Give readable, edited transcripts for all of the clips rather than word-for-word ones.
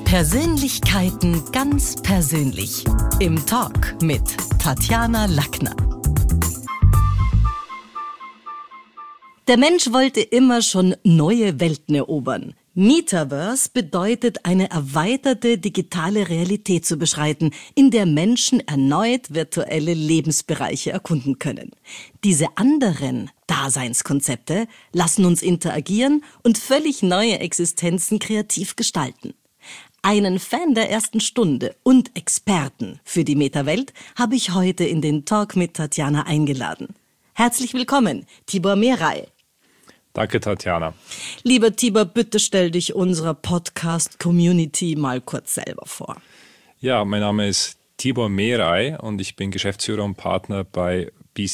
Persönlichkeiten ganz persönlich. Im Talk mit Tatjana Lackner. Der Mensch wollte immer schon neue Welten erobern. Metaverse bedeutet, eine erweiterte digitale Realität zu beschreiten, in der Menschen erneut virtuelle Lebensbereiche erkunden können. Diese anderen Daseinskonzepte lassen uns interagieren und völlig neue Existenzen kreativ gestalten. Einen Fan der ersten Stunde und Experten für die Metawelt habe ich heute in den Talk mit Tatjana eingeladen. Herzlich willkommen, Tibor Meray. Danke, Tatjana. Lieber Tibor, bitte stell dich unserer Podcast-Community mal kurz selber vor. Ja, mein Name ist Tibor Meray und ich bin Geschäftsführer und Partner bei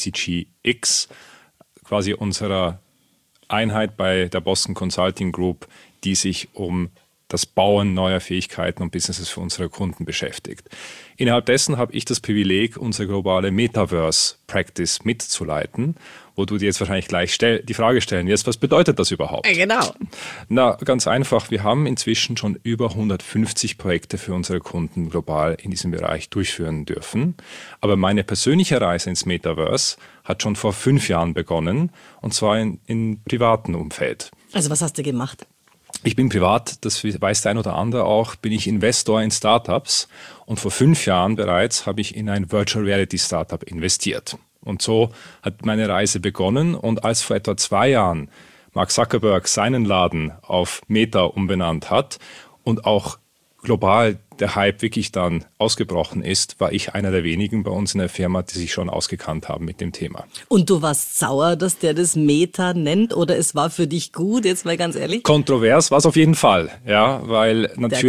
BCG-X, quasi unserer Einheit bei der Boston Consulting Group, die sich um das Bauen neuer Fähigkeiten und Businesses für unsere Kunden beschäftigt. Innerhalb dessen habe ich das Privileg, unsere globale Metaverse-Practice mitzuleiten, wo du dir jetzt wahrscheinlich gleich die Frage stellen wirst, was bedeutet das überhaupt? Genau. Na, ganz einfach, wir haben inzwischen schon über 150 Projekte für unsere Kunden global in diesem Bereich durchführen dürfen. Aber meine persönliche Reise ins Metaverse hat schon vor 5 Jahren begonnen, und zwar in privaten Umfeld. Also was hast du gemacht? Ich bin privat, das weiß der ein oder andere auch, bin ich Investor in Startups, und vor 5 Jahren bereits habe ich in ein Virtual Reality Startup investiert. Und so hat meine Reise begonnen, und als vor etwa 2 Jahren Mark Zuckerberg seinen Laden auf Meta umbenannt hat und auch global der Hype wirklich dann ausgebrochen ist, war ich einer der wenigen bei uns in der Firma, die sich schon ausgekannt haben mit dem Thema. Und du warst sauer, dass der das Meta nennt, oder es war für dich gut, jetzt mal ganz ehrlich? Kontrovers war es auf jeden Fall, ja, weil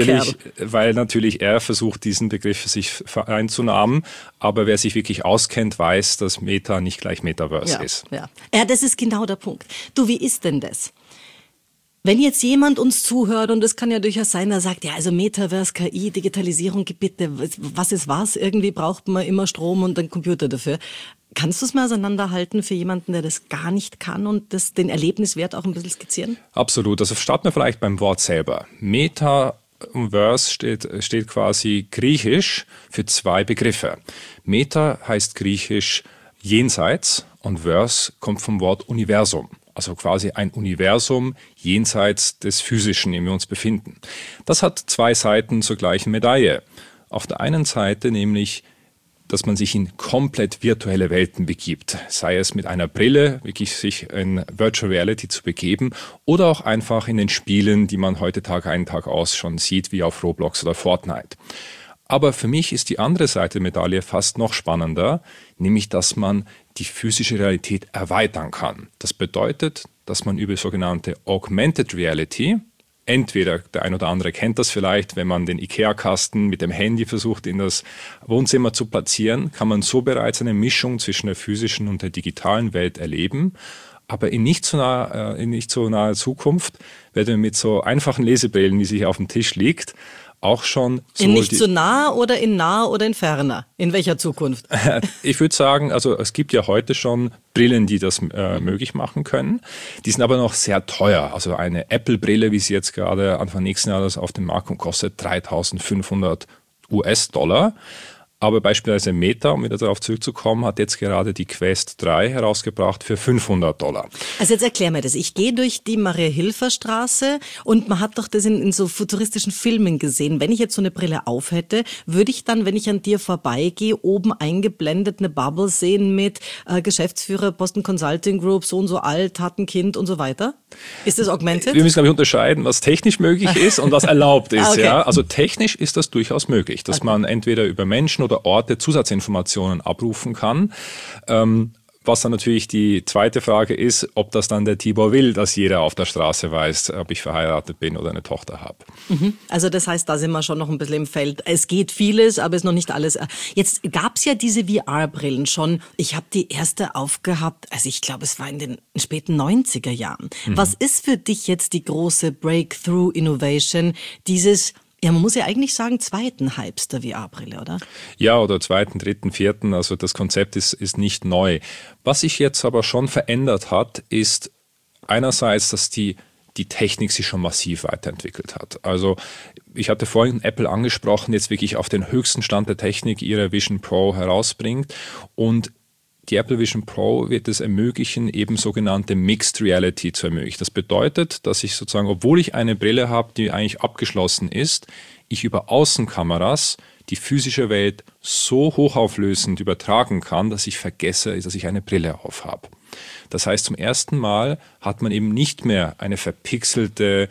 natürlich er versucht, diesen Begriff für sich einzunahmen, aber wer sich wirklich auskennt, weiß, dass Meta nicht gleich Metaverse ist. Ja, das ist genau der Punkt. Du, wie ist denn das? Wenn jetzt jemand uns zuhört, und es kann ja durchaus sein, der sagt, ja, also Metaverse, KI, Digitalisierung, bitte, was ist was? Irgendwie braucht man immer Strom und einen Computer dafür. Kannst du es mal auseinanderhalten für jemanden, der das gar nicht kann, und den Erlebniswert auch ein bisschen skizzieren? Absolut. Also starten wir vielleicht beim Wort selber. Metaverse steht quasi griechisch für 2 Begriffe. Meta heißt griechisch jenseits und Verse kommt vom Wort Universum. Also quasi ein Universum jenseits des Physischen, in dem wir uns befinden. Das hat 2 Seiten zur gleichen Medaille. Auf der einen Seite nämlich, dass man sich in komplett virtuelle Welten begibt. Sei es mit einer Brille, wirklich sich in Virtual Reality zu begeben, oder auch einfach in den Spielen, die man heute Tag ein, Tag aus schon sieht, wie auf Roblox oder Fortnite. Aber für mich ist die andere Seite der Medaille fast noch spannender, nämlich dass man die physische Realität erweitern kann. Das bedeutet, dass man über sogenannte Augmented Reality, entweder der ein oder andere kennt das vielleicht, wenn man den IKEA-Kasten mit dem Handy versucht, in das Wohnzimmer zu platzieren, kann man so bereits eine Mischung zwischen der physischen und der digitalen Welt erleben. Aber in nicht so naher Zukunft werden wir mit so einfachen Lesebrillen, wie sie hier auf dem Tisch liegt, auch schon in nicht so nah oder in nah oder in ferner? In welcher Zukunft? Ich würde sagen, also es gibt ja heute schon Brillen, die das möglich machen können. Die sind aber noch sehr teuer. Also eine Apple-Brille, wie sie jetzt gerade Anfang nächsten Jahres auf dem Markt kommt, kostet $3.500. Aber beispielsweise Meta, um wieder darauf zurückzukommen, hat jetzt gerade die Quest 3 herausgebracht für $500. Also jetzt erklär mir das. Ich gehe durch die Maria-Hilfer-Straße und man hat doch das in so futuristischen Filmen gesehen. Wenn ich jetzt so eine Brille auf hätte, würde ich dann, wenn ich an dir vorbeigehe, oben eingeblendet eine Bubble sehen mit Geschäftsführer Boston Consulting Group, so und so alt, hat ein Kind und so weiter? Ist das augmented? Wir müssen, glaube ich, unterscheiden, was technisch möglich ist und was erlaubt ist. Okay. Ja? Also technisch ist das durchaus möglich, dass man entweder über Menschen oder Orte Zusatzinformationen abrufen kann. Was dann natürlich die zweite Frage ist, ob das dann der Tibor will, dass jeder auf der Straße weiß, ob ich verheiratet bin oder eine Tochter habe. Also das heißt, da sind wir schon noch ein bisschen im Feld. Es geht vieles, aber es ist noch nicht alles. Jetzt gab es ja diese VR-Brillen schon. Ich habe die erste aufgehabt, also ich glaube, es war in den späten 90er Jahren. Was ist für dich jetzt die große Breakthrough-Innovation, dieses, ja, man muss ja eigentlich sagen, zweiten Hypes der VR-Brille, oder? Ja, oder zweiten, dritten, vierten. Also das Konzept ist nicht neu. Was sich jetzt aber schon verändert hat, ist einerseits, dass die die Technik sich schon massiv weiterentwickelt hat. Also ich hatte vorhin Apple angesprochen, jetzt wirklich auf den höchsten Stand der Technik ihre Vision Pro herausbringt, und die Apple Vision Pro wird es ermöglichen, eben sogenannte Mixed Reality zu ermöglichen. Das bedeutet, dass ich sozusagen, obwohl ich eine Brille habe, die eigentlich abgeschlossen ist, ich über Außenkameras die physische Welt so hochauflösend übertragen kann, dass ich vergesse, dass ich eine Brille auf habe. Das heißt, zum ersten Mal hat man eben nicht mehr eine verpixelte,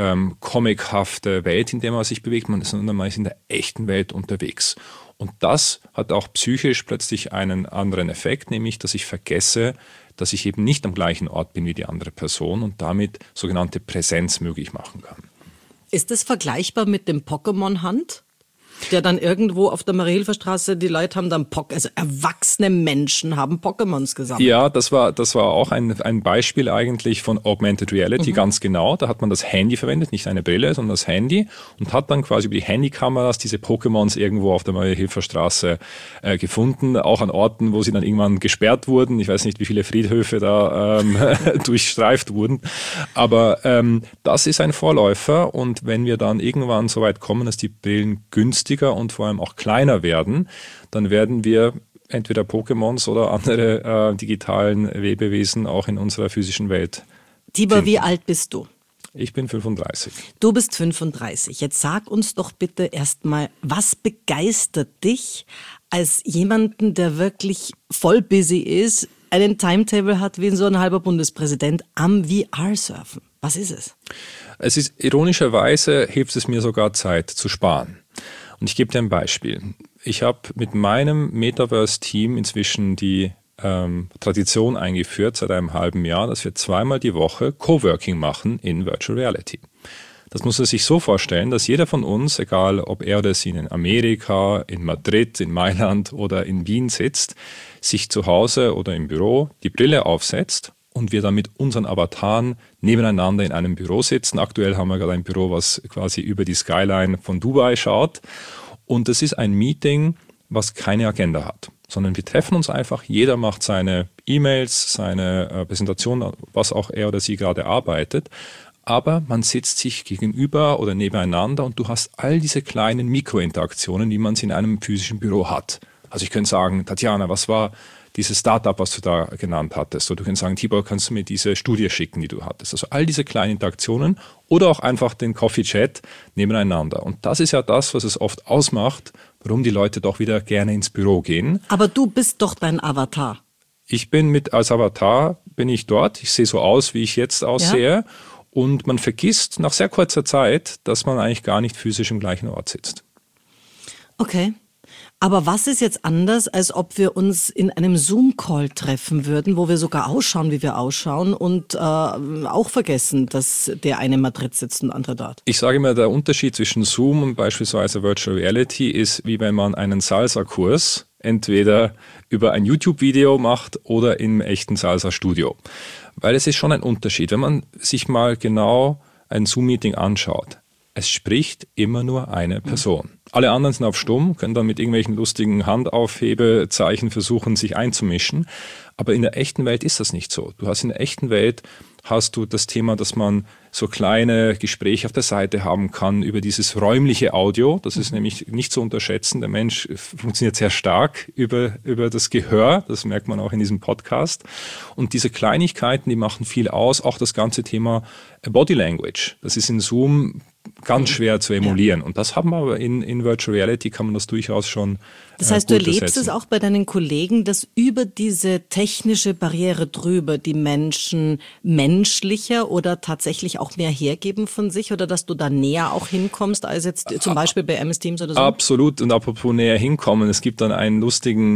comichafte Welt, in der man sich bewegt, sondern man ist in der echten Welt unterwegs. Und das hat auch psychisch plötzlich einen anderen Effekt, nämlich, dass ich vergesse, dass ich eben nicht am gleichen Ort bin wie die andere Person und damit sogenannte Präsenz möglich machen kann. Ist das vergleichbar mit dem Pokémon-Hand? Der dann irgendwo auf der Marie-Hilfer-Straße, die Leute haben dann also erwachsene Menschen haben Pokémons gesammelt. Ja, das war auch ein Beispiel eigentlich von Augmented Reality, ganz genau. Da hat man das Handy verwendet, nicht eine Brille, sondern das Handy, und hat dann quasi über die Handykameras diese Pokémons irgendwo auf der Marie-Hilfer-Straße gefunden, auch an Orten, wo sie dann irgendwann gesperrt wurden. Ich weiß nicht, wie viele Friedhöfe da durchstreift wurden. Aber das ist ein Vorläufer, und wenn wir dann irgendwann so weit kommen, dass die Brillen günstiger und vor allem auch kleiner werden, dann werden wir entweder Pokémons oder andere digitalen Lebewesen auch in unserer physischen Welt Tibor, finden. wie alt bist du? Ich bin 35. Du bist 35. Jetzt sag uns doch bitte erstmal, was begeistert dich als jemanden, der wirklich voll busy ist, einen Timetable hat wie so ein halber Bundespräsident, am VR-Surfen? Was ist es? Es ist, ironischerweise hilft es mir sogar, Zeit zu sparen. Und ich gebe dir ein Beispiel. Ich habe mit meinem Metaverse-Team inzwischen die Tradition eingeführt seit einem halben Jahr, dass wir 2-mal die Woche Coworking machen in Virtual Reality. Das muss man sich so vorstellen, dass jeder von uns, egal ob er oder sie in Amerika, in Madrid, in Mailand oder in Wien sitzt, sich zu Hause oder im Büro die Brille aufsetzt und wir dann mit unseren Avataren nebeneinander in einem Büro sitzen. Aktuell haben wir gerade ein Büro, was quasi über die Skyline von Dubai schaut. Und das ist ein Meeting, was keine Agenda hat, sondern wir treffen uns einfach, jeder macht seine E-Mails, seine Präsentation, was auch er oder sie gerade arbeitet. Aber man sitzt sich gegenüber oder nebeneinander und du hast all diese kleinen Mikrointeraktionen, die man in einem physischen Büro hat. Also ich könnte sagen, Tatjana, was war dieses Startup, was du da genannt hattest? Oder du kannst sagen, Tibor, kannst du mir diese Studie schicken, die du hattest? Also all diese kleinen Interaktionen oder auch einfach den Coffee-Chat nebeneinander. Und das ist ja das, was es oft ausmacht, warum die Leute doch wieder gerne ins Büro gehen. Aber du bist doch dein Avatar. Ich bin als Avatar bin ich dort. Ich sehe so aus, wie ich jetzt aussehe. Ja. Und man vergisst nach sehr kurzer Zeit, dass man eigentlich gar nicht physisch im gleichen Ort sitzt. Okay. Aber was ist jetzt anders, als ob wir uns in einem Zoom-Call treffen würden, wo wir sogar ausschauen, wie wir ausschauen und auch vergessen, dass der eine in Madrid sitzt und der andere dort? Ich sage immer, der Unterschied zwischen Zoom und beispielsweise Virtual Reality ist, wie wenn man einen Salsa-Kurs entweder über ein YouTube-Video macht oder im echten Salsa-Studio. Weil es ist schon ein Unterschied. Wenn man sich mal genau ein Zoom-Meeting anschaut, es spricht immer nur eine Person. Alle anderen sind auf Stumm, können dann mit irgendwelchen lustigen Handaufhebezeichen versuchen, sich einzumischen. Aber in der echten Welt ist das nicht so. Du hast in der echten Welt hast du das Thema, dass man so kleine Gespräche auf der Seite haben kann über dieses räumliche Audio. Das ist nämlich nicht zu unterschätzen. Der Mensch funktioniert sehr stark über das Gehör. Das merkt man auch in diesem Podcast. Und diese Kleinigkeiten, die machen viel aus. Auch das ganze Thema Body Language. Das ist in Zoom ganz schwer zu emulieren. Und das haben wir aber in Virtual Reality, kann man das durchaus schon Das heißt, du erlebst es auch bei deinen Kollegen, dass über diese technische Barriere drüber die Menschen menschlicher oder tatsächlich auch mehr hergeben von sich oder dass du da näher auch hinkommst als jetzt zum Beispiel bei MS Teams oder so? Absolut. Und apropos näher hinkommen, es gibt dann einen lustigen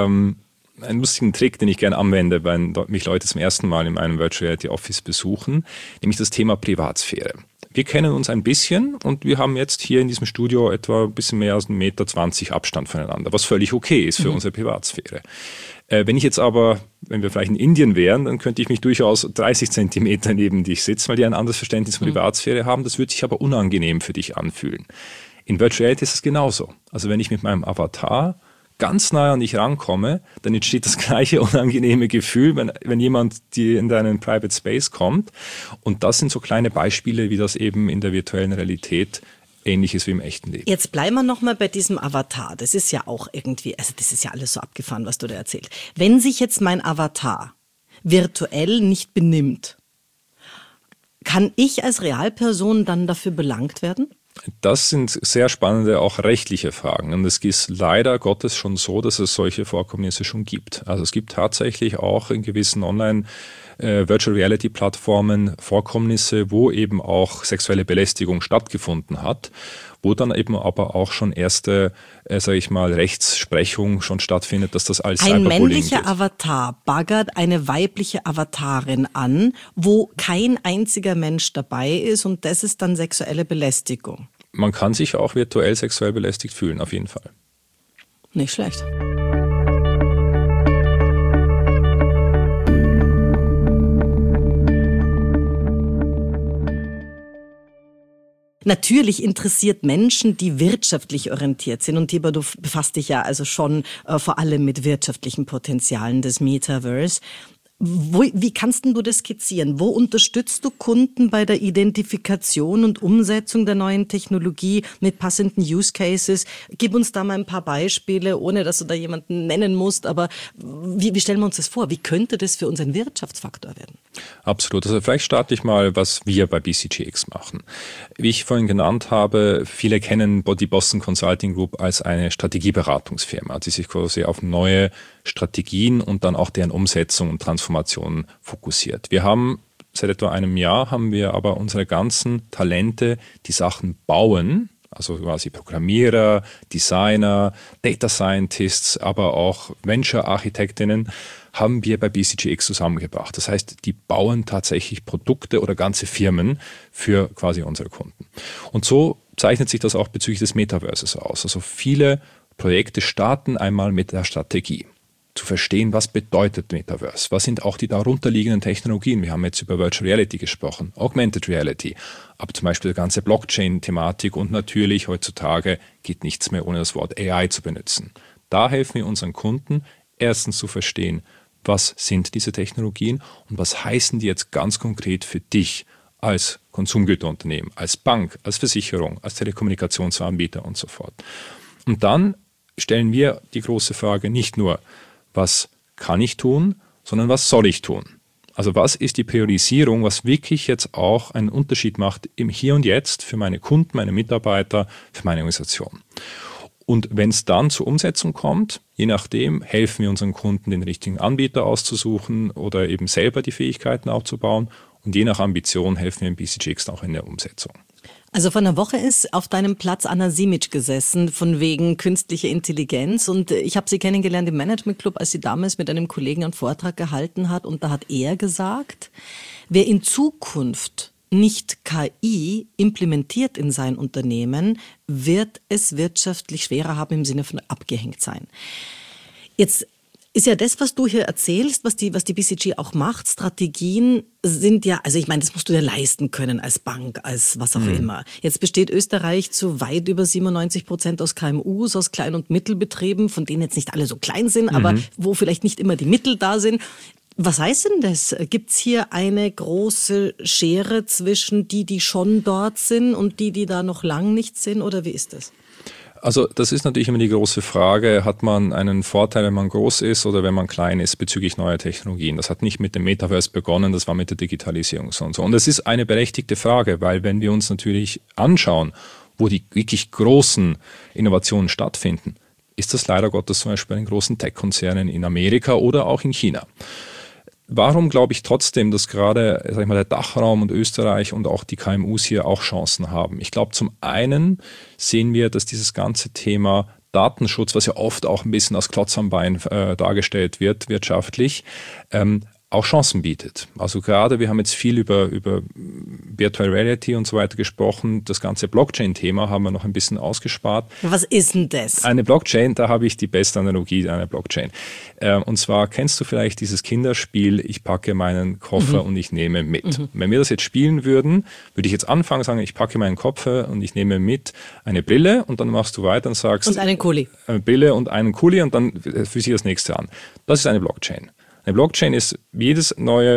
Trick, den ich gerne anwende, wenn mich Leute zum ersten Mal in einem Virtual Reality Office besuchen, nämlich das Thema Privatsphäre. Wir kennen uns ein bisschen und wir haben jetzt hier in diesem Studio etwa ein bisschen mehr als 1,20 Meter Abstand voneinander, was völlig okay ist für unsere Privatsphäre. Wenn wir vielleicht in Indien wären, dann könnte ich mich durchaus 30 Zentimeter neben dich sitzen, weil die ein anderes Verständnis von Privatsphäre haben. Das würde sich aber unangenehm für dich anfühlen. In Virtual Reality ist es genauso. Also wenn ich mit meinem Avatar ganz nah an dich rankomme, dann entsteht das gleiche unangenehme Gefühl, wenn jemand dir in deinen Private Space kommt. Und das sind so kleine Beispiele, wie das eben in der virtuellen Realität ähnlich ist wie im echten Leben. Jetzt bleiben wir nochmal bei diesem Avatar. Das ist ja auch irgendwie, also das ist ja alles so abgefahren, was du da erzählst. Wenn sich jetzt mein Avatar virtuell nicht benimmt, kann ich als Realperson dann dafür belangt werden? Das sind sehr spannende, auch rechtliche Fragen. Und es ist leider Gottes schon so, dass es solche Vorkommnisse schon gibt. Also es gibt tatsächlich auch in gewissen Virtual Reality Plattformen Vorkommnisse, wo eben auch sexuelle Belästigung stattgefunden hat, wo dann eben aber auch schon erste, Rechtsprechung schon stattfindet, dass das als Cyberbullying Ein männlicher gilt. Avatar baggert eine weibliche Avatarin an, wo kein einziger Mensch dabei ist und das ist dann sexuelle Belästigung. Man kann sich auch virtuell sexuell belästigt fühlen, auf jeden Fall. Nicht schlecht. Natürlich interessiert Menschen, die wirtschaftlich orientiert sind. Und Tibor, du befasst dich ja also schon vor allem mit wirtschaftlichen Potenzialen des Metaverse. Wie kannst denn du das skizzieren? Wo unterstützt du Kunden bei der Identifikation und Umsetzung der neuen Technologie mit passenden Use Cases? Gib uns da mal ein paar Beispiele, ohne dass du da jemanden nennen musst. Aber wie stellen wir uns das vor? Wie könnte das für uns ein Wirtschaftsfaktor werden? Absolut. Also vielleicht starte ich mal, was wir bei BCGX machen. Wie ich vorhin genannt habe, viele kennen die Boston Consulting Group als eine Strategieberatungsfirma, die sich quasi auf neue Strategien und dann auch deren Umsetzung und Transformation fokussiert. Seit etwa einem Jahr haben wir aber unsere ganzen Talente, die Sachen bauen, also quasi Programmierer, Designer, Data Scientists, aber auch Venture-Architektinnen, haben wir bei BCGX zusammengebracht. Das heißt, die bauen tatsächlich Produkte oder ganze Firmen für quasi unsere Kunden. Und so zeichnet sich das auch bezüglich des Metaverses aus. Also viele Projekte starten einmal mit der Strategie. Zu verstehen, was bedeutet Metaverse? Was sind auch die darunterliegenden Technologien? Wir haben jetzt über Virtual Reality gesprochen, Augmented Reality, aber zum Beispiel die ganze Blockchain-Thematik und natürlich heutzutage geht nichts mehr ohne das Wort AI zu benutzen. Da helfen wir unseren Kunden, erstens zu verstehen, was sind diese Technologien und was heißen die jetzt ganz konkret für dich als Konsumgüterunternehmen, als Bank, als Versicherung, als Telekommunikationsanbieter und so fort. Und dann stellen wir die große Frage nicht nur, was kann ich tun, sondern was soll ich tun? Also was ist die Priorisierung, was wirklich jetzt auch einen Unterschied macht im Hier und Jetzt für meine Kunden, meine Mitarbeiter, für meine Organisation. Und wenn es dann zur Umsetzung kommt, je nachdem, helfen wir unseren Kunden, den richtigen Anbieter auszusuchen oder eben selber die Fähigkeiten aufzubauen. Und je nach Ambition helfen wir im BCGX auch in der Umsetzung. Also vor einer Woche ist auf deinem Platz Anna Simic gesessen, von wegen künstlicher Intelligenz. Und ich habe sie kennengelernt im Management Club, als sie damals mit einem Kollegen einen Vortrag gehalten hat. Und da hat er gesagt, wer in Zukunft nicht KI implementiert in sein Unternehmen, wird es wirtschaftlich schwerer haben im Sinne von abgehängt sein. Jetzt ist ja das, was du hier erzählst, was die BCG auch macht, Strategien sind ja, also ich meine, das musst du dir leisten können als Bank, als was auch immer. Jetzt besteht Österreich zu weit über 97% aus KMUs, aus Klein- und Mittelbetrieben, von denen jetzt nicht alle so klein sind, aber wo vielleicht nicht immer die Mittel da sind. Was heißt denn das? Gibt's hier eine große Schere zwischen die schon dort sind und die da noch lang nicht sind, oder wie ist das? Also das ist natürlich immer die große Frage, hat man einen Vorteil, wenn man groß ist oder wenn man klein ist bezüglich neuer Technologien? Das hat nicht mit dem Metaverse begonnen, das war mit der Digitalisierung und so. Und das ist eine berechtigte Frage, weil wenn wir uns natürlich anschauen, wo die wirklich großen Innovationen stattfinden, ist das leider Gottes zum Beispiel in großen Tech-Konzernen in Amerika oder auch in China. Warum glaube ich trotzdem, dass gerade der Dachraum und Österreich und auch die KMUs hier auch Chancen haben? Ich glaube, zum einen sehen wir, dass dieses ganze Thema Datenschutz, was ja oft auch ein bisschen als Klotz am Bein dargestellt wird, wirtschaftlich, auch Chancen bietet. Also gerade, wir haben jetzt viel über Virtual Reality und so weiter gesprochen. Das ganze Blockchain-Thema haben wir noch ein bisschen ausgespart. Was ist denn das? Eine Blockchain, da habe ich die beste Analogie einer Blockchain. Und zwar kennst du vielleicht dieses Kinderspiel, ich packe meinen Koffer und ich nehme mit. Wenn wir das jetzt spielen würden, würde ich jetzt anfangen, sagen, ich packe meinen Koffer und ich nehme mit eine Brille und dann machst du weiter und sagst... Und einen Kuli. Eine Brille und einen Kuli und dann führe ich das nächste an. Das ist eine Blockchain. Eine Blockchain ist jeder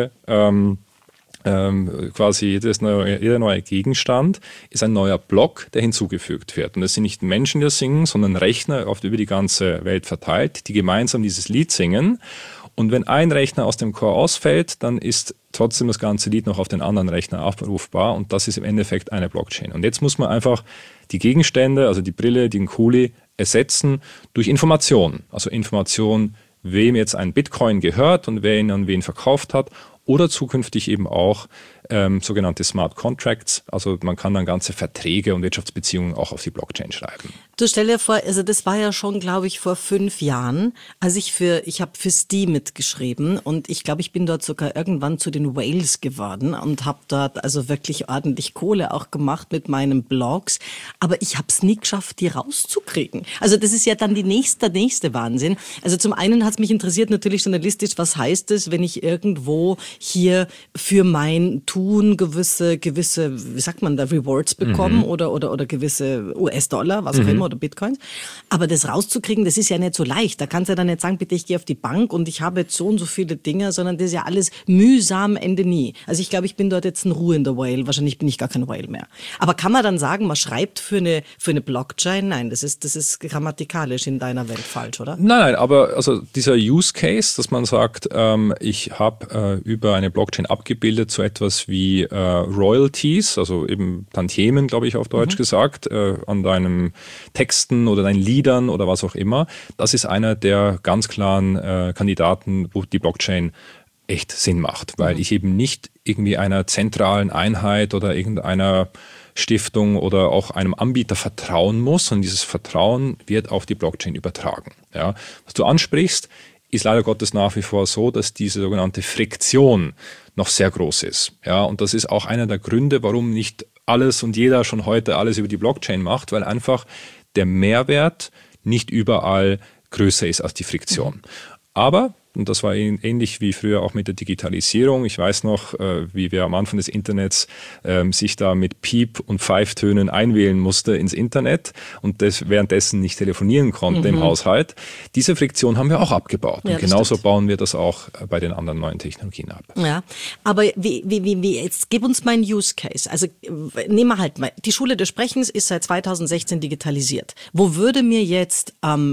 neue Gegenstand ist ein neuer Block, der hinzugefügt wird. Und das sind nicht Menschen, die das singen, sondern Rechner oft über die ganze Welt verteilt, die gemeinsam dieses Lied singen. Und wenn ein Rechner aus dem Core ausfällt, dann ist trotzdem das ganze Lied noch auf den anderen Rechner abrufbar. Und das ist im Endeffekt eine Blockchain. Und jetzt muss man einfach die Gegenstände, also die Brille, den Kuli, ersetzen durch Information. Also Information, wem jetzt ein Bitcoin gehört und wer ihn an wen verkauft hat, oder zukünftig eben auch sogenannte Smart Contracts. Also man kann dann ganze Verträge und Wirtschaftsbeziehungen auch auf die Blockchain schreiben. Du stell dir vor, also das war ja schon, glaube ich, vor 5 Jahren, als ich habe für Steam mitgeschrieben und ich glaube, ich bin dort sogar irgendwann zu den Whales geworden und habe dort also wirklich ordentlich Kohle auch gemacht mit meinen Blogs, aber ich habe es nie geschafft, die rauszukriegen. Also das ist ja dann der nächste Wahnsinn. Also zum einen hat es mich interessiert natürlich journalistisch, was heißt es, wenn ich irgendwo hier für mein Tun gewisse, wie sagt man da, Rewards bekomme oder gewisse US-Dollar, was auch immer, oder Bitcoins. Aber das rauszukriegen, das ist ja nicht so leicht. Da kannst du ja dann nicht sagen, bitte, ich gehe auf die Bank und ich habe jetzt so und so viele Dinge, sondern das ist ja alles mühsam, Ende nie. Also ich glaube, ich bin dort jetzt ein ruhender Whale. Wahrscheinlich bin ich gar kein Whale mehr. Aber kann man dann sagen, man schreibt für eine Blockchain? Nein, das ist grammatikalisch in deiner Welt falsch, oder? Nein, aber also dieser Use Case, dass man sagt, ich habe über eine Blockchain abgebildet so etwas wie Royalties, also eben Tantiemen, glaube ich auf Deutsch gesagt, an deinem Texten oder deinen Liedern oder was auch immer. Das ist einer der ganz klaren Kandidaten, wo die Blockchain echt Sinn macht, weil ich eben nicht irgendwie einer zentralen Einheit oder irgendeiner Stiftung oder auch einem Anbieter vertrauen muss, sondern dieses Vertrauen wird auf die Blockchain übertragen. Ja. Was du ansprichst, ist leider Gottes nach wie vor so, dass diese sogenannte Friktion noch sehr groß ist. Ja, und das ist auch einer der Gründe, warum nicht alles und jeder schon heute alles über die Blockchain macht, weil einfach der Mehrwert nicht überall größer ist als die Friktion. Aber, und das war ähnlich wie früher auch mit der Digitalisierung, ich weiß noch, wie wir am Anfang des Internets sich da mit Piep- und Pfeiftönen einwählen musste ins Internet und währenddessen nicht telefonieren konnte im Haushalt. Diese Friktion haben wir auch abgebaut. Ja, und genauso stimmt. Bauen wir das auch bei den anderen neuen Technologien ab. Ja, aber wie jetzt gib uns mal einen Use Case. Also nehmen wir halt mal, die Schule des Sprechens ist seit 2016 digitalisiert. Wo würde mir jetzt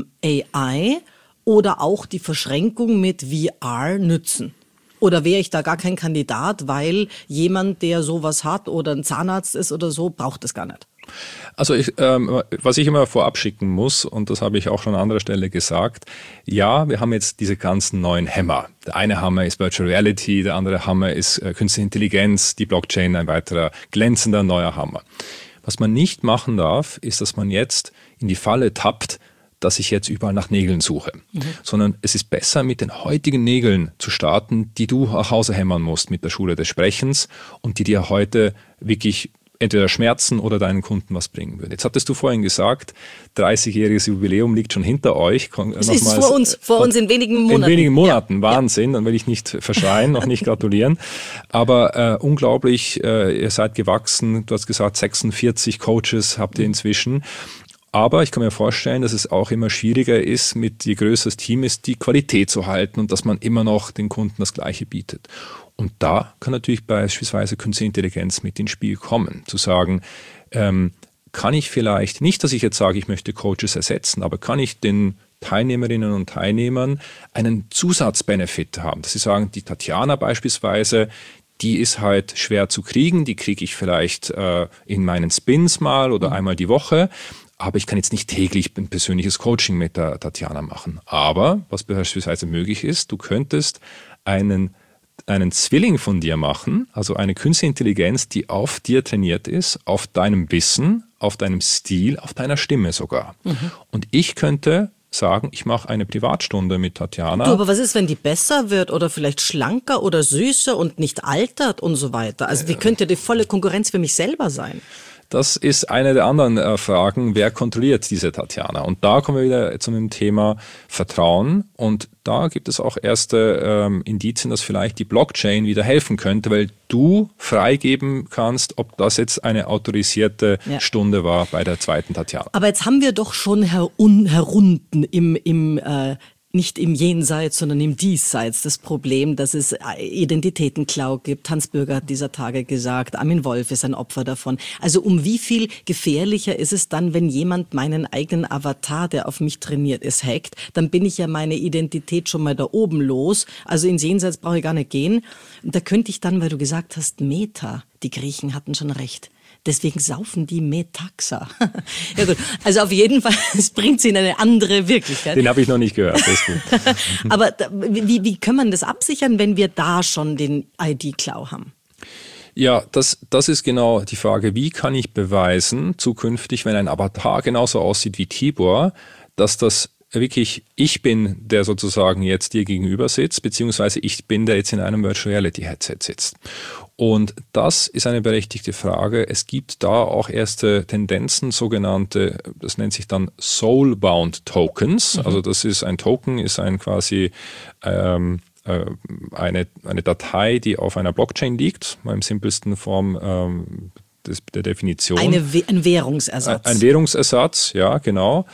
AI oder auch die Verschränkung mit VR nützen? Oder wäre ich da gar kein Kandidat, weil jemand, der sowas hat oder ein Zahnarzt ist oder so, braucht das gar nicht? Also was ich immer vorab schicken muss, und das habe ich auch schon an anderer Stelle gesagt, ja, wir haben jetzt diese ganzen neuen Hämmer. Der eine Hammer ist Virtual Reality, der andere Hammer ist Künstliche Intelligenz, die Blockchain, ein weiterer glänzender neuer Hammer. Was man nicht machen darf, ist, dass man jetzt in die Falle tappt, dass ich jetzt überall nach Nägeln suche, sondern es ist besser, mit den heutigen Nägeln zu starten, die du nach Hause hämmern musst mit der Schule des Sprechens und die dir heute wirklich entweder schmerzen oder deinen Kunden was bringen würde. Jetzt hattest du vorhin gesagt, 30-jähriges Jubiläum liegt schon hinter euch. Es ist vor uns in wenigen Monaten. In wenigen Monaten, ja. Wahnsinn, dann will ich nicht verschreien, noch nicht gratulieren. Aber unglaublich, ihr seid gewachsen, du hast gesagt 46 Coaches habt ihr inzwischen. Aber ich kann mir vorstellen, dass es auch immer schwieriger ist, je größer das Team ist, die Qualität zu halten und dass man immer noch den Kunden das Gleiche bietet. Und da kann natürlich beispielsweise Künstliche Intelligenz mit ins Spiel kommen, zu sagen, kann ich vielleicht, nicht, dass ich jetzt sage, ich möchte Coaches ersetzen, aber kann ich den Teilnehmerinnen und Teilnehmern einen Zusatzbenefit haben, dass sie sagen, die Tatjana beispielsweise, die ist halt schwer zu kriegen, die kriege ich vielleicht in meinen Spins mal oder einmal die Woche. Aber ich kann jetzt nicht täglich ein persönliches Coaching mit der Tatjana machen. Aber was beispielsweise möglich ist, du könntest einen Zwilling von dir machen, also eine künstliche Intelligenz, die auf dir trainiert ist, auf deinem Wissen, auf deinem Stil, auf deiner Stimme sogar. Und ich könnte sagen, ich mache eine Privatstunde mit Tatjana. Du, aber was ist, wenn die besser wird oder vielleicht schlanker oder süßer und nicht altert und so weiter? Also die könnte die volle Konkurrenz für mich selber sein. Das ist eine der anderen Fragen, wer kontrolliert diese Tatjana? Und da kommen wir wieder zu dem Thema Vertrauen. Und da gibt es auch erste Indizien, dass vielleicht die Blockchain wieder helfen könnte, weil du freigeben kannst, ob das jetzt eine autorisierte Stunde war bei der zweiten Tatjana. Aber jetzt haben wir doch schon herunten nicht im Jenseits, sondern im Diesseits das Problem, dass es Identitätenklau gibt. Hans Bürger hat dieser Tage gesagt, Armin Wolf ist ein Opfer davon. Also um wie viel gefährlicher ist es dann, wenn jemand meinen eigenen Avatar, der auf mich trainiert ist, hackt, dann bin ich ja meine Identität schon mal da oben los. Also ins Jenseits brauche ich gar nicht gehen. Und da könnte ich dann, weil du gesagt hast, Meta, die Griechen hatten schon recht. Deswegen saufen die Metaxa. Ja gut, also auf jeden Fall, es bringt sie in eine andere Wirklichkeit. Den habe ich noch nicht gehört, das ist gut. Aber wie kann man das absichern, wenn wir da schon den ID-Klau haben? Ja, das ist genau die Frage, wie kann ich beweisen, zukünftig, wenn ein Avatar genauso aussieht wie Tibor, dass das wirklich ich bin, der sozusagen jetzt dir gegenüber sitzt, beziehungsweise ich bin, der jetzt in einem Virtual Reality Headset sitzt. Und das ist eine berechtigte Frage. Es gibt da auch erste Tendenzen, sogenannte, das nennt sich dann Soulbound Tokens. Also das ist ein Token, ist ein quasi eine Datei, die auf einer Blockchain liegt, mal im simpelsten Form der Definition. Ein Währungsersatz. Ein Währungsersatz, ja, genau.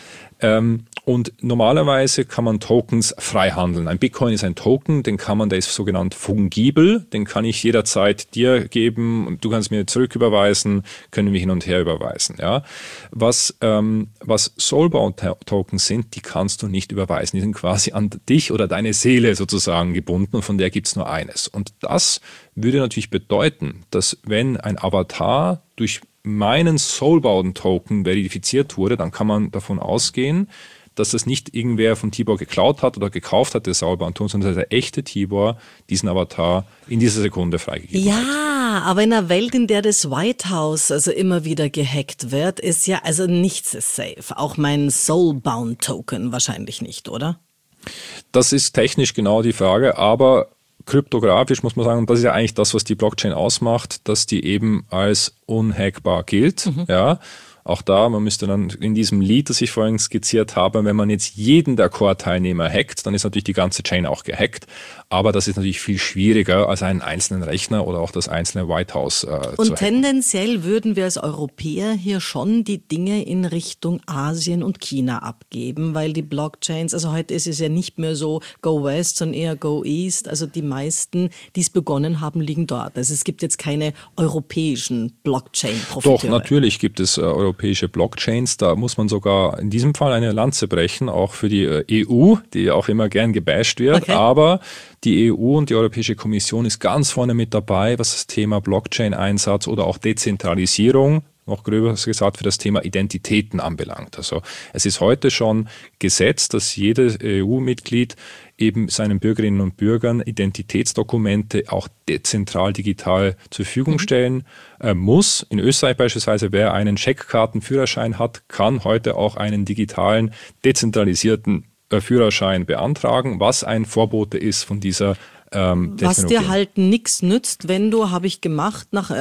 Und normalerweise kann man Tokens frei handeln. Ein Bitcoin ist ein Token, der ist sogenannt fungibel, den kann ich jederzeit dir geben und du kannst mir zurücküberweisen, können wir hin und her überweisen. Ja. Was Soulbound-Tokens sind, die kannst du nicht überweisen. Die sind quasi an dich oder deine Seele sozusagen gebunden und von der gibt es nur eines. Und das würde natürlich bedeuten, dass wenn ein Avatar durch meinen Soulbound-Token verifiziert wurde, dann kann man davon ausgehen, dass das nicht irgendwer von Tibor geklaut hat oder gekauft hat, der Soulbound-Token, sondern dass der echte Tibor diesen Avatar in dieser Sekunde freigegeben hat. Ja, aber in einer Welt, in der das White House also immer wieder gehackt wird, ist ja also nichts ist safe. Auch mein Soulbound-Token wahrscheinlich nicht, oder? Das ist technisch genau die Frage, aber kryptografisch muss man sagen, und das ist ja eigentlich das, was die Blockchain ausmacht, dass die eben als unhackbar gilt. Ja. Auch da, man müsste dann in diesem Lied, das ich vorhin skizziert habe, wenn man jetzt jeden der Core-Teilnehmer hackt, dann ist natürlich die ganze Chain auch gehackt. Aber das ist natürlich viel schwieriger, als einen einzelnen Rechner oder auch das einzelne White House zu hacken. Und tendenziell würden wir als Europäer hier schon die Dinge in Richtung Asien und China abgeben, weil die Blockchains, also heute ist es ja nicht mehr so Go West, sondern eher Go East. Also die meisten, die es begonnen haben, liegen dort. Also es gibt jetzt keine europäischen Blockchain-Profiteure. Doch, natürlich gibt es europäische Blockchains. Da muss man sogar in diesem Fall eine Lanze brechen, auch für die EU, die auch immer gern gebasht wird. Okay. Aber die EU und die Europäische Kommission ist ganz vorne mit dabei, was das Thema Blockchain-Einsatz oder auch Dezentralisierung, noch gröber gesagt, für das Thema Identitäten anbelangt. Also es ist heute schon Gesetz, dass jedes EU-Mitglied eben seinen Bürgerinnen und Bürgern Identitätsdokumente auch dezentral digital zur Verfügung stellen muss. In Österreich beispielsweise, wer einen Scheckkartenführerschein hat, kann heute auch einen digitalen, dezentralisierten Führerschein beantragen, was ein Vorbote ist von dieser Technologie. Was dir halt nichts nützt, wenn du, habe ich gemacht, nach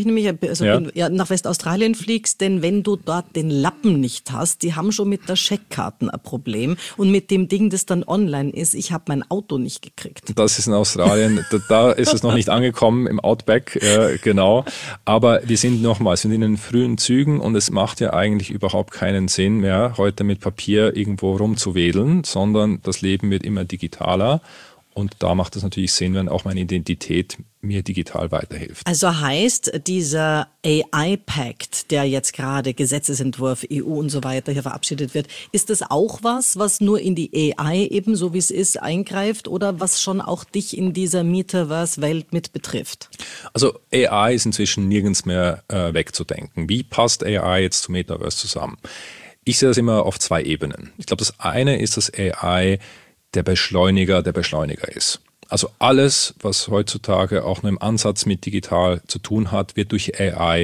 Westaustralien fliegst, denn wenn du dort den Lappen nicht hast, die haben schon mit der Scheckkarten ein Problem und mit dem Ding, das dann online ist, ich habe mein Auto nicht gekriegt. Das ist in Australien, da ist es noch nicht angekommen, im Outback, genau, aber wir sind in den frühen Zügen und es macht ja eigentlich überhaupt keinen Sinn mehr, heute mit Papier irgendwo rumzuwedeln, sondern das Leben wird immer digitaler. Und da macht es natürlich Sinn, wenn auch meine Identität mir digital weiterhilft. Also heißt dieser AI-Pact, der jetzt gerade Gesetzesentwurf EU und so weiter hier verabschiedet wird, ist das auch was nur in die AI eben so wie es ist eingreift oder was schon auch dich in dieser Metaverse-Welt mit betrifft? Also AI ist inzwischen nirgends mehr wegzudenken. Wie passt AI jetzt zu Metaverse zusammen? Ich sehe das immer auf zwei Ebenen. Ich glaube, das eine ist, dass AI der Beschleuniger ist. Also alles, was heutzutage auch nur im Ansatz mit digital zu tun hat, wird durch AI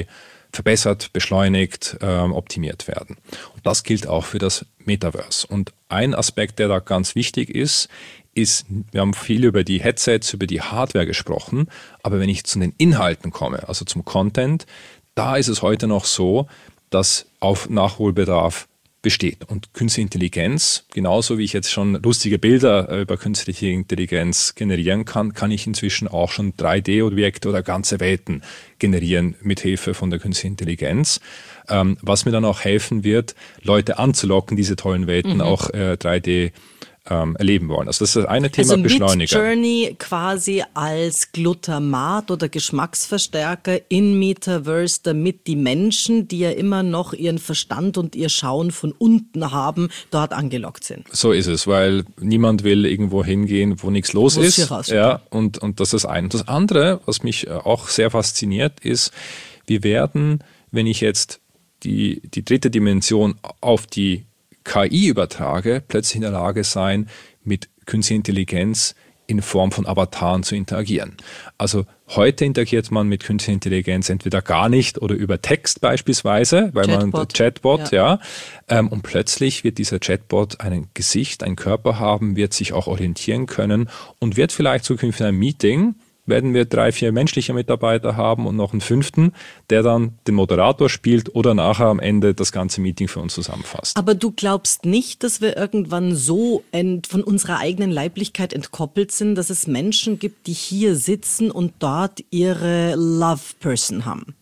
verbessert, beschleunigt, optimiert werden. Und das gilt auch für das Metaverse. Und ein Aspekt, der da ganz wichtig ist, wir haben viel über die Headsets, über die Hardware gesprochen, aber wenn ich zu den Inhalten komme, also zum Content, da ist es heute noch so, dass auf Nachholbedarf besteht. Und Künstliche Intelligenz, genauso wie ich jetzt schon lustige Bilder über künstliche Intelligenz generieren kann, kann ich inzwischen auch schon 3D-Objekte oder ganze Welten generieren mit Hilfe von der künstlichen Intelligenz. Was mir dann auch helfen wird, Leute anzulocken, diese tollen Welten auch 3D erleben wollen. Also das ist das eine Thema, also Beschleuniger. Midjourney quasi als Glutamat oder Geschmacksverstärker in Metaverse, damit die Menschen, die ja immer noch ihren Verstand und ihr Schauen von unten haben, dort angelockt sind. So ist es, weil niemand will irgendwo hingehen, wo nichts los ist. Ja, und das ist ein. Das andere, was mich auch sehr fasziniert, ist, wir werden, wenn ich jetzt die dritte Dimension auf die KI übertrage, plötzlich in der Lage sein, mit künstlicher Intelligenz in Form von Avataren zu interagieren. Also heute interagiert man mit künstlicher Intelligenz entweder gar nicht oder über Text beispielsweise, weil Chatbot, und plötzlich wird dieser Chatbot ein Gesicht, ein Körper haben, wird sich auch orientieren können und wird vielleicht zukünftig in einem Meeting werden wir 3, 4 menschliche Mitarbeiter haben und noch einen 5., der dann den Moderator spielt oder nachher am Ende das ganze Meeting für uns zusammenfasst. Aber du glaubst nicht, dass wir irgendwann so von unserer eigenen Leiblichkeit entkoppelt sind, dass es Menschen gibt, die hier sitzen und dort ihre Love-Person haben?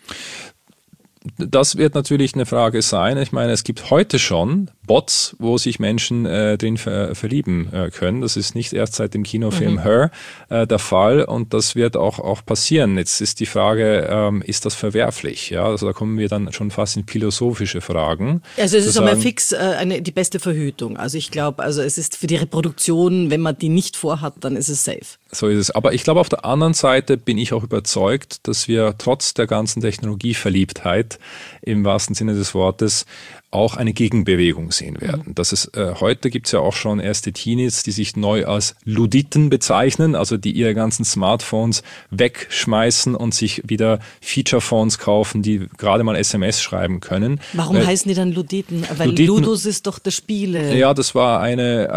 Das wird natürlich eine Frage sein. Ich meine, es gibt heute schon Bots, wo sich Menschen drin verlieben können. Das ist nicht erst seit dem Kinofilm Her der Fall und das wird auch passieren. Jetzt ist die Frage, ist das verwerflich? Ja, also da kommen wir dann schon fast in philosophische Fragen. Also es ist einmal fix die beste Verhütung. Also ich glaube, es ist für die Reproduktion, wenn man die nicht vorhat, dann ist es safe. So ist es. Aber ich glaube, auf der anderen Seite bin ich auch überzeugt, dass wir trotz der ganzen Technologieverliebtheit im wahrsten Sinne des Wortes auch eine Gegenbewegung sehen werden. Das ist, heute gibt es ja auch schon erste Teenies, die sich neu als Luditen bezeichnen, also die ihre ganzen Smartphones wegschmeißen und sich wieder Feature-Phones kaufen, die gerade mal SMS schreiben können. Warum heißen die dann Luditen? Weil Luditen, Ludus ist doch das Spiele. Ja, das war eine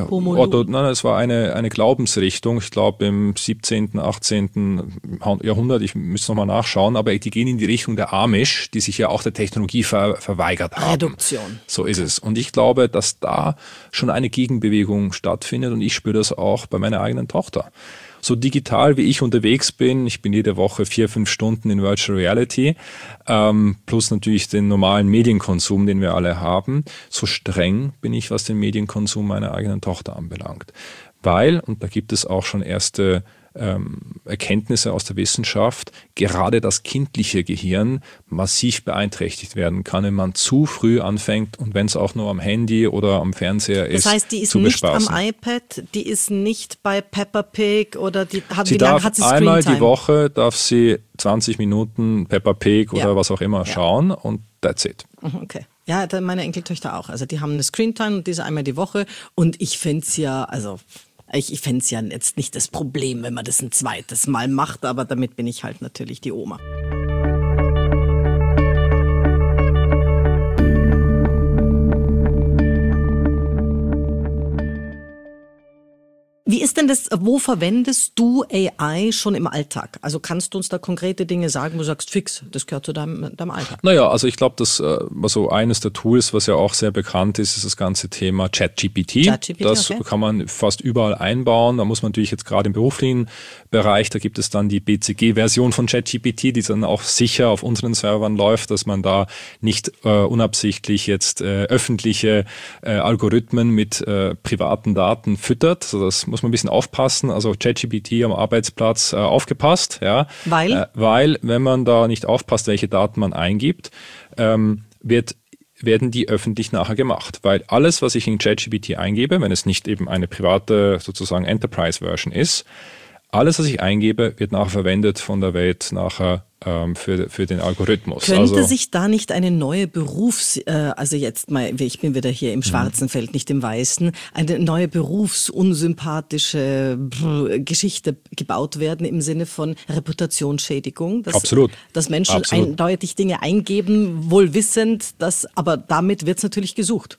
Glaubensrichtung, ich glaube im 17., 18. Jahrhundert, ich müsste nochmal nachschauen, aber die gehen in die Richtung der Amish, die sich ja auch der Technologie verweigert haben. So ist es. Und ich glaube, dass da schon eine Gegenbewegung stattfindet und ich spüre das auch bei meiner eigenen Tochter. So digital wie ich unterwegs bin, ich bin jede Woche 4, 5 Stunden in Virtual Reality, plus natürlich den normalen Medienkonsum, den wir alle haben, so streng bin ich, was den Medienkonsum meiner eigenen Tochter anbelangt. Weil, und da gibt es auch schon erste Erkenntnisse aus der Wissenschaft, gerade das kindliche Gehirn massiv beeinträchtigt werden kann, wenn man zu früh anfängt und wenn es auch nur am Handy oder am Fernseher ist. Das heißt, die ist nicht am iPad, die ist nicht bei Peppa Pig oder wie lange hat sie Screentime? Einmal die Woche darf sie 20 Minuten Peppa Pig oder was auch immer schauen und that's it. Okay. Ja, meine Enkeltöchter auch. Also die haben eine Screentime und diese einmal die Woche und ich finde es ja, ich fände es ja jetzt nicht das Problem, wenn man das ein zweites Mal macht, aber damit bin ich halt natürlich die Oma. Wie ist denn das, wo verwendest du AI schon im Alltag? Also kannst du uns da konkrete Dinge sagen, wo du sagst, fix, das gehört zu deinem Alltag? Naja, also ich glaube, das so eines der Tools, was ja auch sehr bekannt ist, ist das ganze Thema ChatGPT. Das kann man fast überall einbauen. Da muss man natürlich jetzt gerade im beruflichen Bereich, da gibt es dann die BCG-Version von ChatGPT, die dann auch sicher auf unseren Servern läuft, dass man da nicht unabsichtlich jetzt öffentliche Algorithmen mit privaten Daten füttert. Also das muss man ein bisschen aufpassen, also ChatGPT am Arbeitsplatz aufgepasst, ja. Weil, wenn man da nicht aufpasst, welche Daten man eingibt, werden die öffentlich nachher gemacht. Weil alles, was ich in ChatGPT eingebe, wenn es nicht eben eine private, sozusagen Enterprise-Version ist, alles, was ich eingebe, wird nachher verwendet von der Welt nachher für den Algorithmus. Könnte sich da nicht eine neue also jetzt mal, ich bin wieder hier im schwarzen Feld, nicht im weißen, eine neue berufsunsympathische Geschichte gebaut werden im Sinne von Reputationsschädigung? Absolut. Dass Menschen eindeutig Dinge eingeben, wohl wissend, aber damit wird es natürlich gesucht.